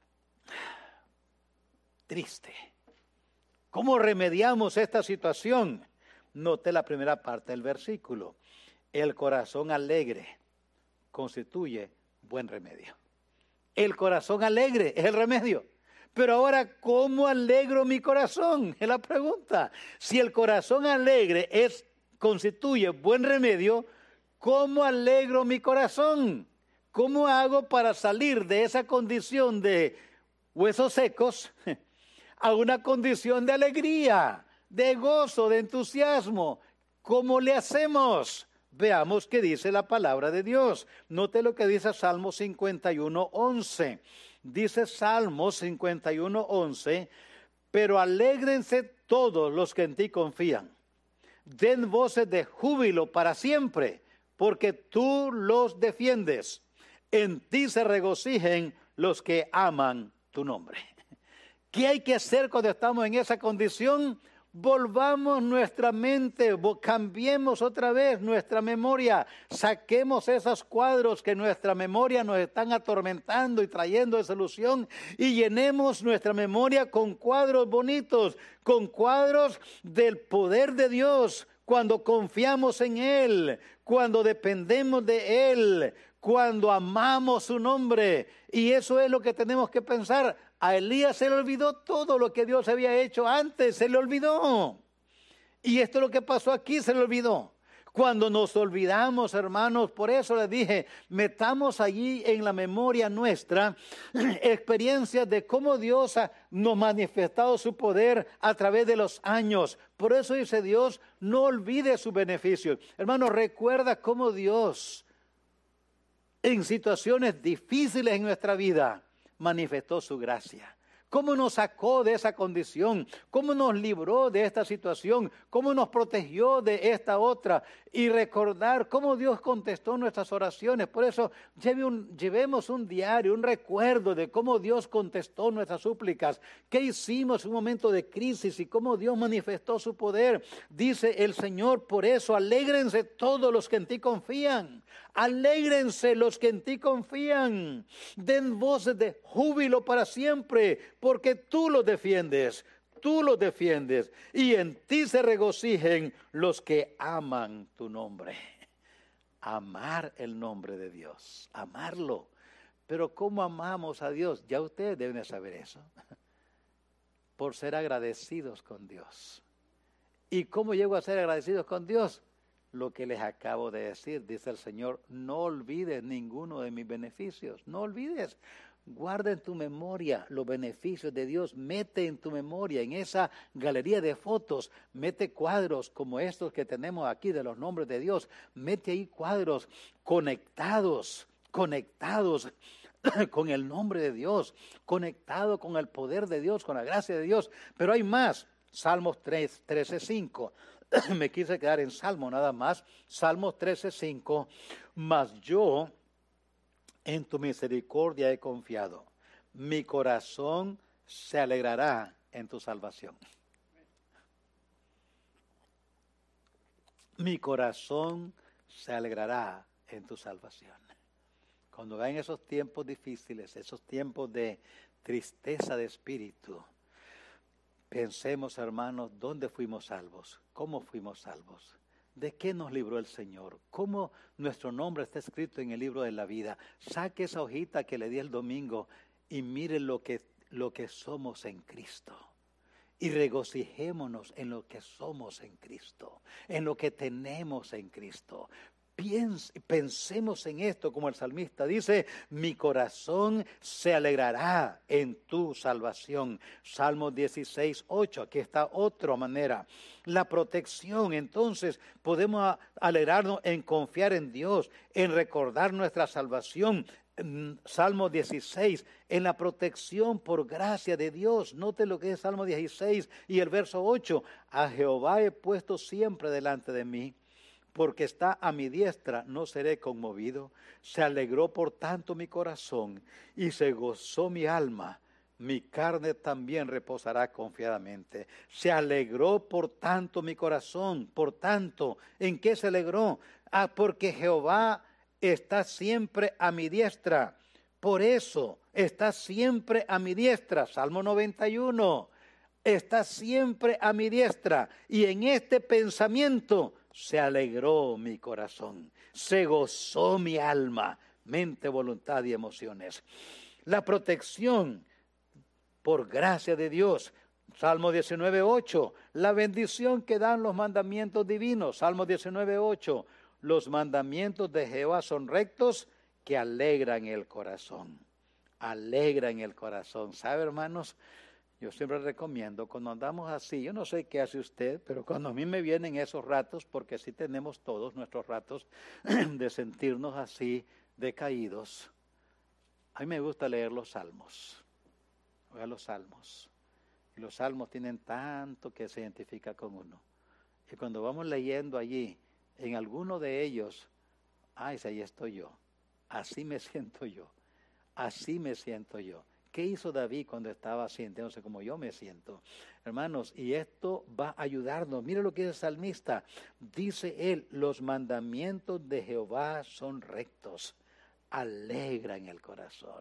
triste. ¿Cómo remediamos esta situación? Note la primera parte del versículo. El corazón alegre constituye buen remedio. El corazón alegre es el remedio. Pero ahora, ¿cómo alegro mi corazón? Es la pregunta. Si el corazón alegre es, constituye buen remedio, ¿cómo alegro mi corazón? ¿Cómo hago para salir de esa condición de huesos secos a una condición de alegría, de gozo, de entusiasmo? ¿Cómo le hacemos? Veamos qué dice la palabra de Dios. Note lo que dice Salmo cincuenta y uno, once. Dice Salmo cincuenta y uno, once, pero alégrense todos los que en ti confían. Den voces de júbilo para siempre, porque tú los defiendes. En ti se regocijen los que aman tu nombre. ¿Qué hay que hacer cuando estamos en esa condición? Volvamos nuestra mente, cambiemos otra vez nuestra memoria, saquemos esos cuadros que nuestra memoria nos están atormentando y trayendo desilusión y llenemos nuestra memoria con cuadros bonitos, con cuadros del poder de Dios, cuando confiamos en Él, cuando dependemos de Él, cuando amamos su nombre. Y eso es lo que tenemos que pensar. A Elías se le olvidó todo lo que Dios había hecho antes, se le olvidó. Y esto es lo que pasó aquí, se le olvidó. Cuando nos olvidamos, hermanos, por eso les dije, metamos allí en la memoria nuestra experiencias de cómo Dios ha, nos ha manifestado su poder a través de los años. Por eso dice Dios, no olvide sus beneficios. Hermanos, recuerda cómo Dios, en situaciones difíciles en nuestra vida, manifestó su gracia. Cómo nos sacó de esa condición, cómo nos libró de esta situación, cómo nos protegió de esta otra, y recordar cómo Dios contestó nuestras oraciones. Por eso lleve un, llevemos un diario, un recuerdo de cómo Dios contestó nuestras súplicas, qué hicimos en un momento de crisis y cómo Dios manifestó su poder. Dice el Señor, por eso alégrense todos los que en ti confían. Alégrense los que en ti confían. Den voces de júbilo para siempre, porque tú los defiendes. Tú los defiendes. Y en ti se regocijen los que aman tu nombre. Amar el nombre de Dios. Amarlo. Pero ¿cómo amamos a Dios? Ya ustedes deben saber eso. Por ser agradecidos con Dios. ¿Y cómo llego a ser agradecidos con Dios? Lo que les acabo de decir, dice el Señor, no olvides ninguno de mis beneficios, no olvides, guarda en tu memoria los beneficios de Dios, mete en tu memoria, en esa galería de fotos, mete cuadros como estos que tenemos aquí de los nombres de Dios, mete ahí cuadros conectados, conectados con el nombre de Dios, conectado con el poder de Dios, con la gracia de Dios, pero hay más, Salmos tres, trece, cinco. Me quise quedar en Salmo nada más. Salmos trece, cinco. Mas yo en tu misericordia he confiado. Mi corazón se alegrará en tu salvación. Mi corazón se alegrará en tu salvación. Cuando vean esos tiempos difíciles, esos tiempos de tristeza de espíritu, pensemos, hermanos, ¿dónde fuimos salvos? ¿Cómo fuimos salvos? ¿De qué nos libró el Señor? ¿Cómo nuestro nombre está escrito en el libro de la vida? Saque esa hojita que le di el domingo y mire lo que, lo que somos en Cristo. Y regocijémonos en lo que somos en Cristo, en lo que tenemos en Cristo. Piens, pensemos en esto como el salmista dice, mi corazón se alegrará en tu salvación. Salmo dieciséis, ocho, aquí está otra manera. La protección, entonces podemos alegrarnos en confiar en Dios, en recordar nuestra salvación. Salmo dieciséis, en la protección por gracia de Dios. Note lo que es Salmo dieciséis y el verso ocho. A Jehová he puesto siempre delante de mí, porque está a mi diestra, no seré conmovido. Se alegró por tanto mi corazón y se gozó mi alma. Mi carne también reposará confiadamente. Se alegró por tanto mi corazón. Por tanto, ¿en qué se alegró? Ah, porque Jehová está siempre a mi diestra. Por eso está siempre a mi diestra. Salmo noventa y uno. Está siempre a mi diestra. Y en este pensamiento se alegró mi corazón. Se gozó mi alma, mente, voluntad y emociones. La protección por gracia de Dios. Salmo diecinueve, ocho. La bendición que dan los mandamientos divinos. Salmo diecinueve, ocho. Los mandamientos de Jehová son rectos que alegran el corazón. Alegran el corazón. ¿Sabe, hermanos? Yo siempre recomiendo, cuando andamos así, yo no sé qué hace usted, pero cuando a mí me vienen esos ratos, porque sí tenemos todos nuestros ratos de sentirnos así decaídos, a mí me gusta leer los salmos. Oiga los salmos. Y los salmos tienen tanto que se identifica con uno. Y cuando vamos leyendo allí, en alguno de ellos, ay, ahí estoy yo, así me siento yo, así me siento yo. ¿Qué hizo David cuando estaba sintiéndose como yo me siento? Hermanos, y esto va a ayudarnos. Mire lo que dice el salmista. Dice él, los mandamientos de Jehová son rectos, alegran el corazón.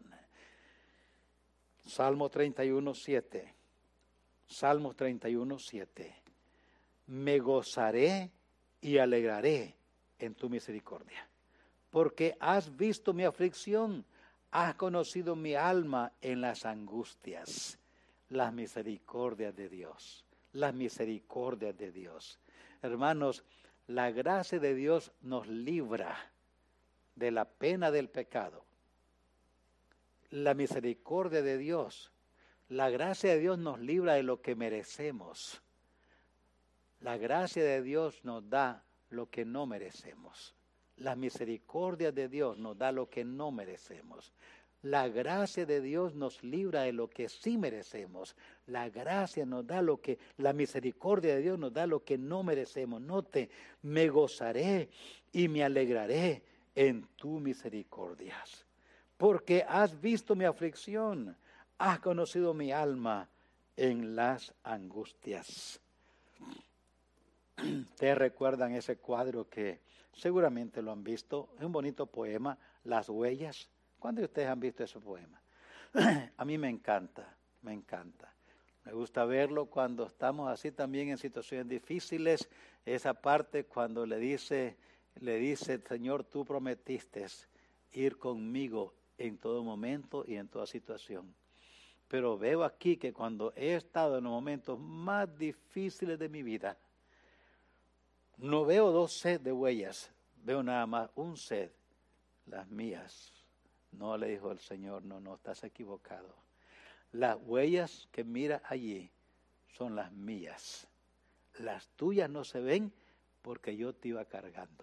Salmo treinta y uno, siete. Salmo treinta y uno, siete. Me gozaré y alegraré en tu misericordia, porque has visto mi aflicción, has conocido mi alma en las angustias. Las misericordias de Dios, las misericordias de Dios. Hermanos, la gracia de Dios nos libra de la pena del pecado. La misericordia de Dios, la gracia de Dios nos libra de lo que merecemos. La gracia de Dios nos da lo que no merecemos. La misericordia de Dios nos da lo que no merecemos. La gracia de Dios nos libra de lo que sí merecemos. La gracia nos da lo que, la misericordia de Dios nos da lo que no merecemos. Note, me gozaré y me alegraré en tu misericordias. Porque has visto mi aflicción, has conocido mi alma en las angustias. Ustedes recuerdan ese cuadro que seguramente lo han visto, es un bonito poema, Las Huellas. ¿Cuántos de ustedes han visto ese poema? A mí me encanta, me encanta. Me gusta verlo cuando estamos así también en situaciones difíciles, esa parte cuando le dice, le dice, Señor, tú prometiste ir conmigo en todo momento y en toda situación. Pero veo aquí que cuando he estado en los momentos más difíciles de mi vida, no veo dos sed de huellas, veo nada más un sed, las mías. No, le dijo el Señor, no, no, estás equivocado. Las huellas que mira allí son las mías. Las tuyas no se ven porque yo te iba cargando.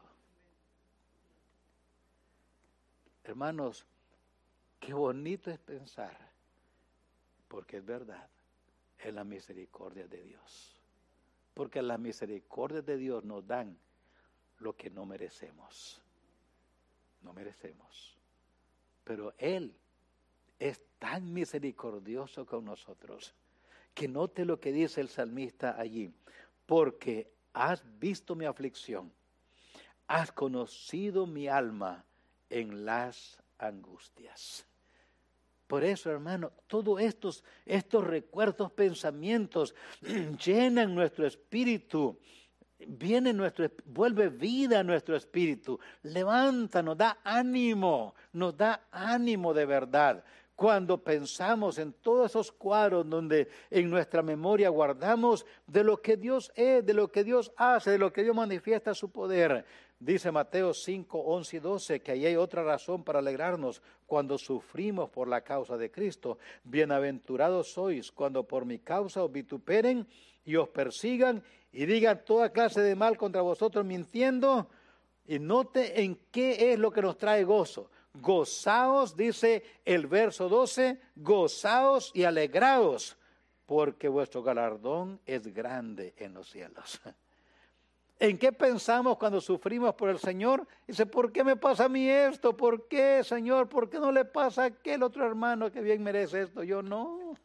Hermanos, qué bonito es pensar, porque es verdad, es la misericordia de Dios. Porque las misericordias de Dios nos dan lo que no merecemos. No merecemos. Pero Él es tan misericordioso con nosotros que note lo que dice el salmista allí. Porque has visto mi aflicción, has conocido mi alma en las angustias. Por eso, hermano, todos estos, estos recuerdos, pensamientos llenan nuestro espíritu, viene nuestro, vuelve vida a nuestro espíritu, levanta, nos da ánimo, nos da ánimo de verdad. Cuando pensamos en todos esos cuadros donde en nuestra memoria guardamos de lo que Dios es, de lo que Dios hace, de lo que Dios manifiesta su poder, Dice Mateo cinco, once y doce que ahí hay otra razón para alegrarnos cuando sufrimos por la causa de Cristo. Bienaventurados sois cuando por mi causa os vituperen y os persigan y digan toda clase de mal contra vosotros mintiendo. Y note en qué es lo que nos trae gozo. Gozaos, dice el verso doce, gozaos y alegraos, porque vuestro galardón es grande en los cielos. ¿En qué pensamos cuando sufrimos por el Señor? Dice, ¿por qué me pasa a mí esto? ¿Por qué, Señor? ¿Por qué no le pasa a aquel otro hermano que bien merece esto? Yo no.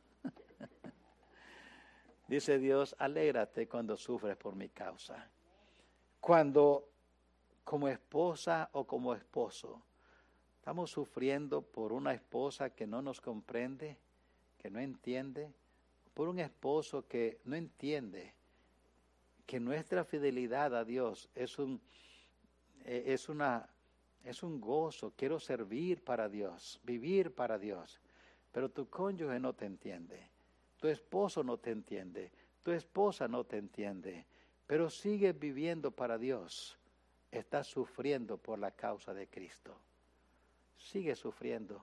Dice Dios, alégrate cuando sufres por mi causa. Cuando como esposa o como esposo estamos sufriendo por una esposa que no nos comprende, que no entiende, por un esposo que no entiende que nuestra fidelidad a Dios es un, es una, es un gozo. Quiero servir para Dios, vivir para Dios, pero tu cónyuge no te entiende, tu esposo no te entiende, tu esposa no te entiende, pero sigues viviendo para Dios. Estás sufriendo por la causa de Cristo. Sigue sufriendo.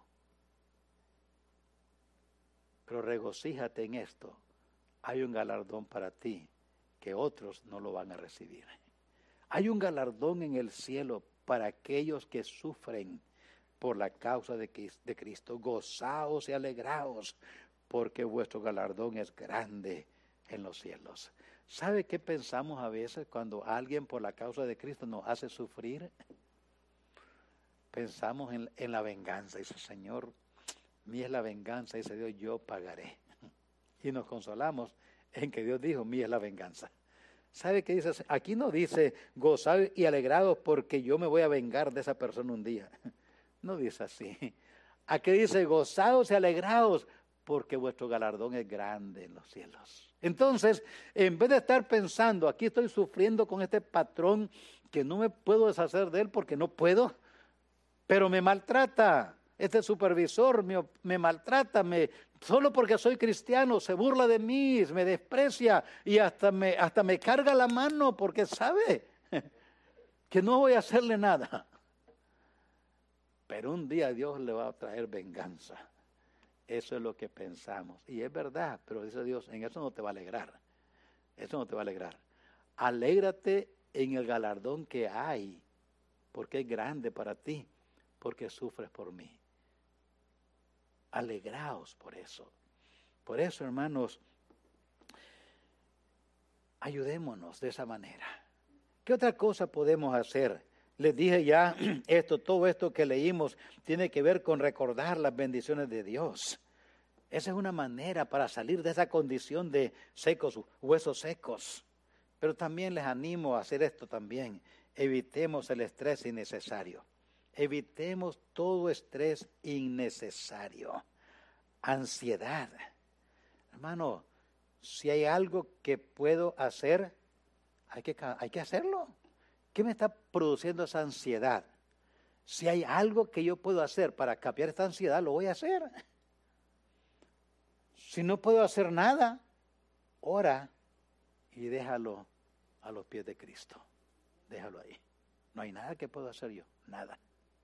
Pero regocíjate en esto. Hay un galardón para ti que otros no lo van a recibir. Hay un galardón en el cielo para aquellos que sufren por la causa de Cristo. Gozaos y alegraos, porque vuestro galardón es grande en los cielos. ¿Sabe qué pensamos a veces cuando alguien por la causa de Cristo nos hace sufrir? Pensamos en, en la venganza. Dice, Señor, mía es la venganza. Dice Dios, yo pagaré. Y nos consolamos en que Dios dijo, mía es la venganza. ¿Sabe qué dice? Aquí no dice, gozad y alegrados porque yo me voy a vengar de esa persona un día. No dice así. Aquí dice, gozados y alegrados porque vuestro galardón es grande en los cielos. Entonces, en vez de estar pensando, aquí estoy sufriendo con este patrón que no me puedo deshacer de él porque no puedo, pero me maltrata, este supervisor me, me maltrata, me, solo porque soy cristiano, se burla de mí, me desprecia y hasta me, hasta me carga la mano porque sabe que no voy a hacerle nada. Pero un día Dios le va a traer venganza. Eso es lo que pensamos. Y es verdad, pero dice Dios, en eso no te va a alegrar. Eso no te va a alegrar. Alégrate en el galardón que hay, porque es grande para ti, porque sufres por mí. Alegraos por eso. Por eso, hermanos, ayudémonos de esa manera. ¿Qué otra cosa podemos hacer? Les dije ya, esto, todo esto que leímos tiene que ver con recordar las bendiciones de Dios. Esa es una manera para salir de esa condición de secos, huesos secos. Pero también les animo a hacer esto también. Evitemos el estrés innecesario. Evitemos todo estrés innecesario. Ansiedad. Hermano, si hay algo que puedo hacer, hay que, hay que hacerlo. ¿Qué me está produciendo esa ansiedad? Si hay algo que yo puedo hacer para cambiar esta ansiedad, lo voy a hacer. Si no puedo hacer nada, ora y déjalo a los pies de Cristo. Déjalo ahí. No hay nada que puedo hacer yo, nada.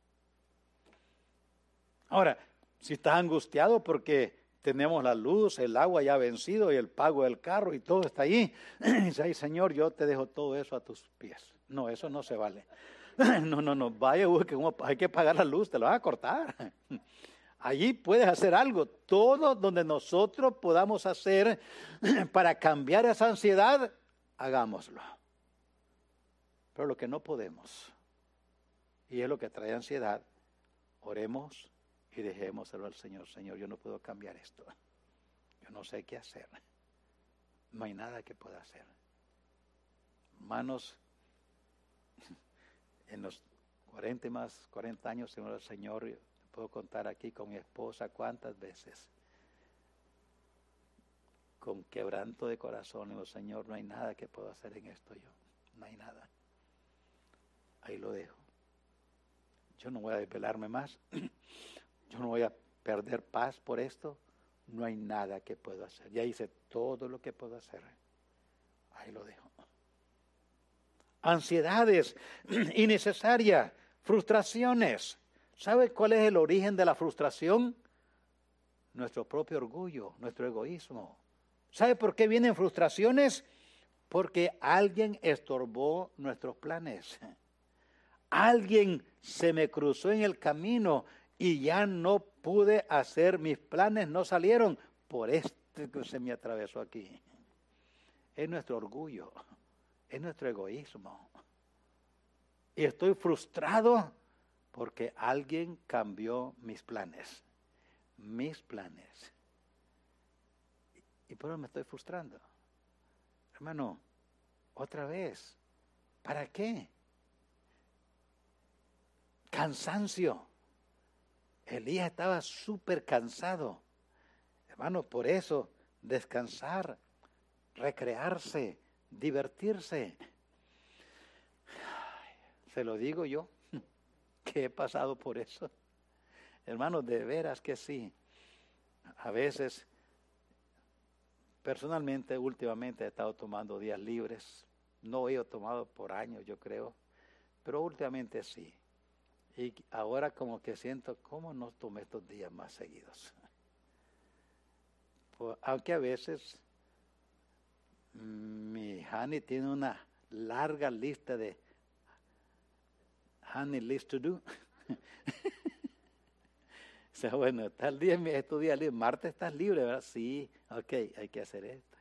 Ahora, si estás angustiado porque tenemos la luz, el agua ya vencido y el pago del carro y todo está ahí, dice, ay Señor, yo te dejo todo eso a tus pies. No, eso no se vale. No, no, no, vaya, que hay que pagar la luz, te lo van a cortar. Allí puedes hacer algo, todo donde nosotros podamos hacer para cambiar esa ansiedad, hagámoslo. Pero lo que no podemos, y es lo que trae ansiedad, oremos y dejémoselo al Señor. Señor, yo no puedo cambiar esto. Yo no sé qué hacer. No hay nada que pueda hacer. Hermanos, en los cuarenta y más, cuarenta años, Señor, el Señor, puedo contar aquí con mi esposa cuántas veces, con quebranto de corazón, digo, Señor, no hay nada que puedo hacer en esto yo, no hay nada. Ahí lo dejo. Yo no voy a desvelarme más, yo no voy a perder paz por esto, no hay nada que puedo hacer. Ya hice todo lo que puedo hacer, ahí lo dejo. ansiedades innecesarias, frustraciones. ¿Sabe cuál es el origen de la frustración? Nuestro propio orgullo, nuestro egoísmo. ¿Sabe por qué vienen frustraciones? Porque alguien estorbó nuestros planes. Alguien se me cruzó en el camino y ya no pude hacer, mis planes no salieron por este que se me atravesó aquí. Es nuestro orgullo, es nuestro egoísmo. Y estoy frustrado porque alguien cambió mis planes, mis planes. Y por eso me estoy frustrando. Hermano, otra vez, ¿para qué? Cansancio. Elías estaba súper cansado. Hermano, por eso, descansar, recrearse, divertirse. Se lo digo yo, que he pasado por eso. Hermano, de veras que sí. A veces, personalmente, últimamente he estado tomando días libres. No he tomado por años, yo creo, pero últimamente sí. Y ahora como que siento, ¿cómo no tomé estos días más seguidos? Pues, aunque a veces mi Hani tiene una larga lista de Honey list to do. O sea, bueno, tal día estos días libres, martes estás libre, ¿verdad? Sí, ok, hay que hacer esto.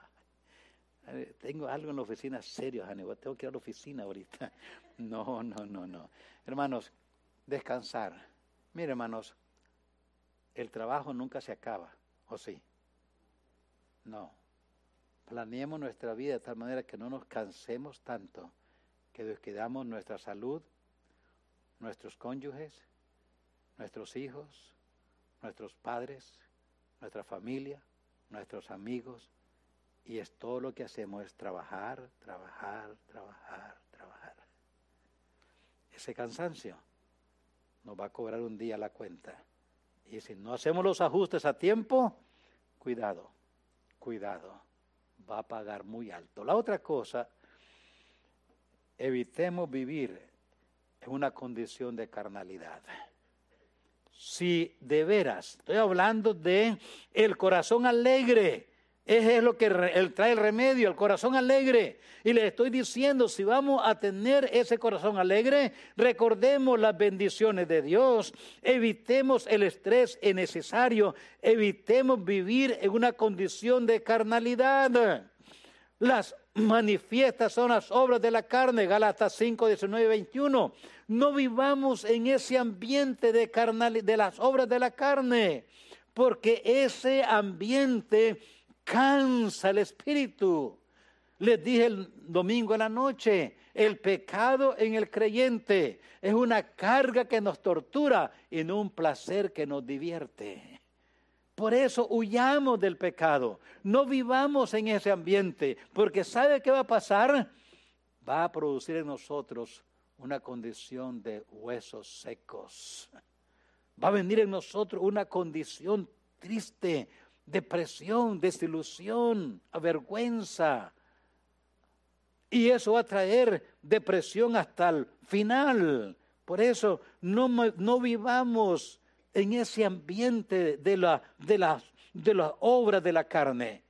Tengo algo en la oficina serio, Honey, tengo que ir a la oficina ahorita. No, no, no, no. Hermanos, descansar. Mire, hermanos, el trabajo nunca se acaba, ¿o sí? No. Planeemos nuestra vida de tal manera que no nos cansemos tanto, que descuidamos nuestra salud, nuestros cónyuges, nuestros hijos, nuestros padres, nuestra familia, nuestros amigos, y es todo lo que hacemos es trabajar, trabajar, trabajar, trabajar. Ese cansancio nos va a cobrar un día la cuenta. Y si no hacemos los ajustes a tiempo, cuidado, cuidado, va a pagar muy alto. La otra cosa, evitemos vivir en una condición de carnalidad. Si de veras, estoy hablando de el corazón alegre, ese es lo que él trae el remedio, el corazón alegre. Y le estoy diciendo, si vamos a tener ese corazón alegre, recordemos las bendiciones de Dios, evitemos el estrés innecesario, evitemos vivir en una condición de carnalidad. Las manifiestas son las obras de la carne, Gálatas cinco, diecinueve, veintiuno. No vivamos en ese ambiente de carnal, de las obras de la carne, porque ese ambiente cansa el espíritu. Les dije el domingo en la noche, el pecado en el creyente es una carga que nos tortura y no un placer que nos divierte. Por eso huyamos del pecado, no vivamos en ese ambiente, porque ¿sabe qué va a pasar? Va a producir en nosotros una condición de huesos secos. Va a venir en nosotros una condición triste, depresión, desilusión, avergüenza. Y eso va a traer depresión hasta el final. Por eso no, no vivamos en ese ambiente de la, de las de las obras de la carne.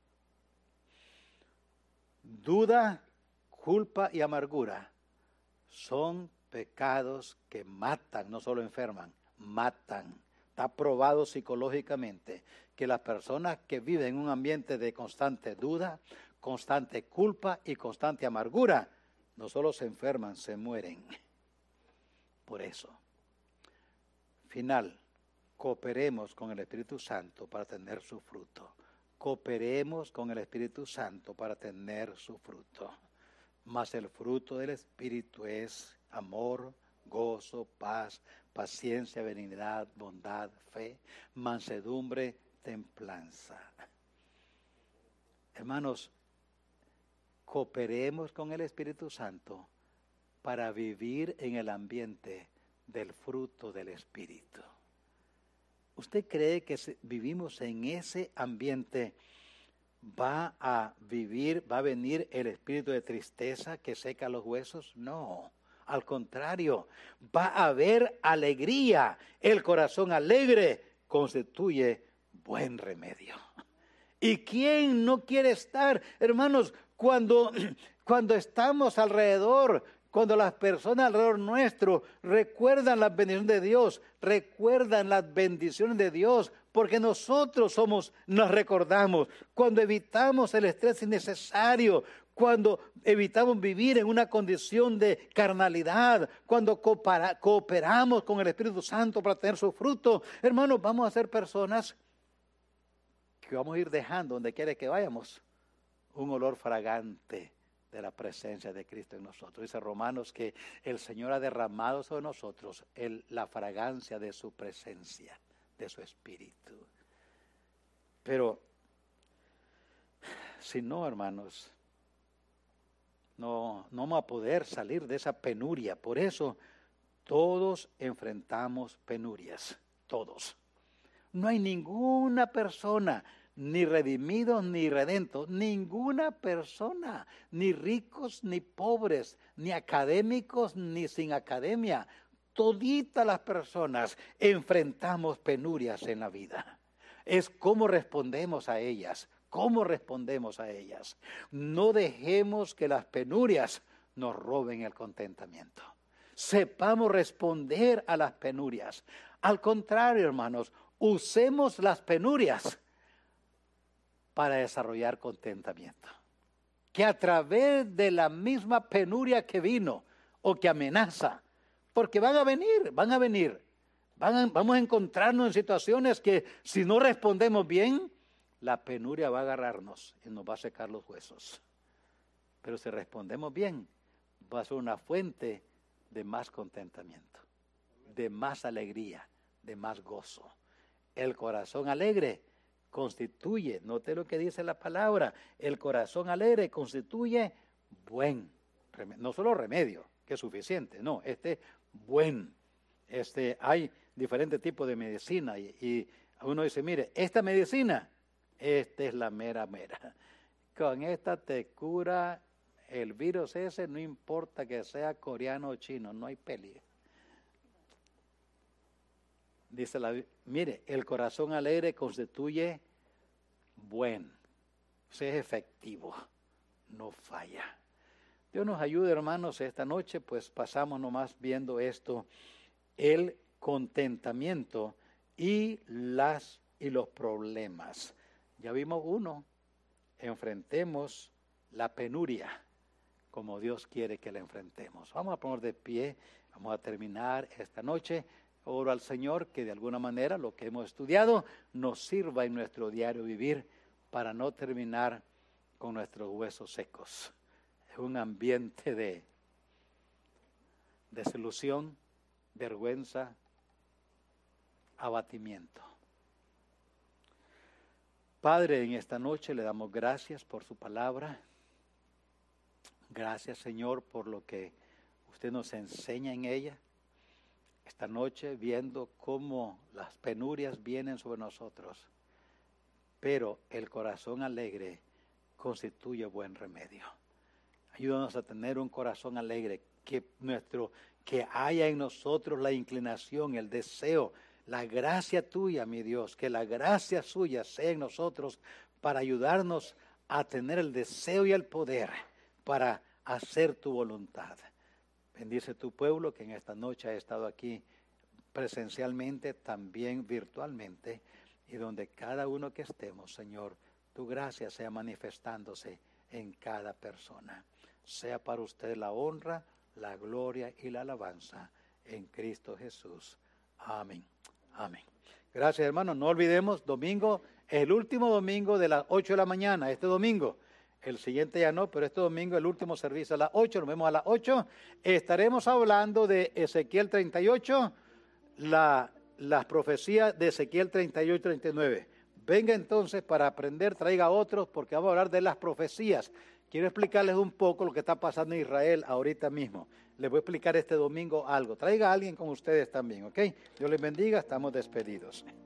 Duda, culpa y amargura son pecados que matan, no solo enferman, matan. Está probado psicológicamente que las personas que viven en un ambiente de constante duda, constante culpa y constante amargura, no solo se enferman, se mueren. Por eso, final, cooperemos con el Espíritu Santo para tener su fruto. Cooperemos con el Espíritu Santo para tener su fruto. Mas el fruto del Espíritu es amor, gozo, paz, paciencia, benignidad, bondad, fe, mansedumbre, templanza. Hermanos, cooperemos con el Espíritu Santo para vivir en el ambiente del fruto del Espíritu. ¿Usted cree que vivimos en ese ambiente ¿Va a vivir, va a venir el espíritu de tristeza que seca los huesos? No, al contrario, va a haber alegría. El corazón alegre constituye buen remedio. ¿Y quién no quiere estar, hermanos, cuando, cuando estamos alrededor, cuando las personas alrededor nuestro recuerdan las bendiciones de Dios, recuerdan las bendiciones de Dios, porque nosotros somos, nos recordamos, cuando evitamos el estrés innecesario, cuando evitamos vivir en una condición de carnalidad, cuando coopera, cooperamos con el Espíritu Santo para tener su fruto, hermanos, vamos a ser personas que vamos a ir dejando donde quiera que vayamos un olor fragante de la presencia de Cristo en nosotros. Dice Romanos que el Señor ha derramado sobre nosotros el, la fragancia de su presencia, de su Espíritu. Pero si no, hermanos, no, no vamos a poder salir de esa penuria. Por eso todos enfrentamos penurias, todos. No hay ninguna persona, ni redimidos ni redentos, ninguna persona, ni ricos ni pobres, ni académicos ni sin academia. Toditas las personas enfrentamos penurias en la vida. Es cómo respondemos a ellas, cómo respondemos a ellas. No dejemos que las penurias nos roben el contentamiento. Sepamos responder a las penurias. Al contrario, hermanos, usemos las penurias para desarrollar contentamiento. Que a través de la misma penuria que vino o que amenaza, porque van a venir, van a venir, van a, vamos a encontrarnos en situaciones que si no respondemos bien, la penuria va a agarrarnos y nos va a secar los huesos. Pero si respondemos bien, va a ser una fuente de más contentamiento, de más alegría, de más gozo. El corazón alegre constituye, note lo que dice la palabra, el corazón alegre constituye buen remedio, no solo remedio, que es suficiente, no, este buen, este, hay diferentes tipos de medicina y, y uno dice, mire, esta medicina, esta es la mera mera, con esta te cura el virus ese, no importa que sea coreano o chino, no hay peligro. Dice la, mire, el corazón alegre constituye buen, o sea, es efectivo, no falla. Dios nos ayude, hermanos, esta noche, pues pasamos nomás viendo esto, el contentamiento y, las, y los problemas. Ya vimos uno, enfrentemos la penuria como Dios quiere que la enfrentemos. Vamos a poner de pie, vamos a terminar esta noche. Oro al Señor que de alguna manera lo que hemos estudiado nos sirva en nuestro diario vivir para no terminar con nuestros huesos secos. Es un ambiente de desilusión, vergüenza, abatimiento. Padre, en esta noche le damos gracias por su palabra. Gracias, Señor, por lo que usted nos enseña en ella. Esta noche viendo cómo las penurias vienen sobre nosotros, pero el corazón alegre constituye buen remedio. Ayúdanos a tener un corazón alegre, que nuestro, que haya en nosotros la inclinación, el deseo, la gracia tuya, mi Dios, que la gracia suya sea en nosotros para ayudarnos a tener el deseo y el poder para hacer tu voluntad. Bendice tu pueblo que en esta noche ha estado aquí presencialmente, también virtualmente, y donde cada uno que estemos, Señor, tu gracia sea manifestándose en cada persona. Sea para usted la honra, la gloria y la alabanza en Cristo Jesús. Amén. Amén. Gracias, hermanos. No olvidemos, domingo, el último domingo de las ocho de la mañana, este domingo. El siguiente ya no, pero este domingo el último servicio a las ocho, nos vemos a las ocho. Estaremos hablando de Ezequiel treinta y ocho, la, las profecías de Ezequiel treinta y ocho y treinta y nueve. Venga entonces para aprender, traiga a otros, porque vamos a hablar de las profecías. Quiero explicarles un poco lo que está pasando en Israel ahorita mismo. Les voy a explicar este domingo algo. Traiga a alguien con ustedes también, ¿ok? Dios les bendiga, estamos despedidos.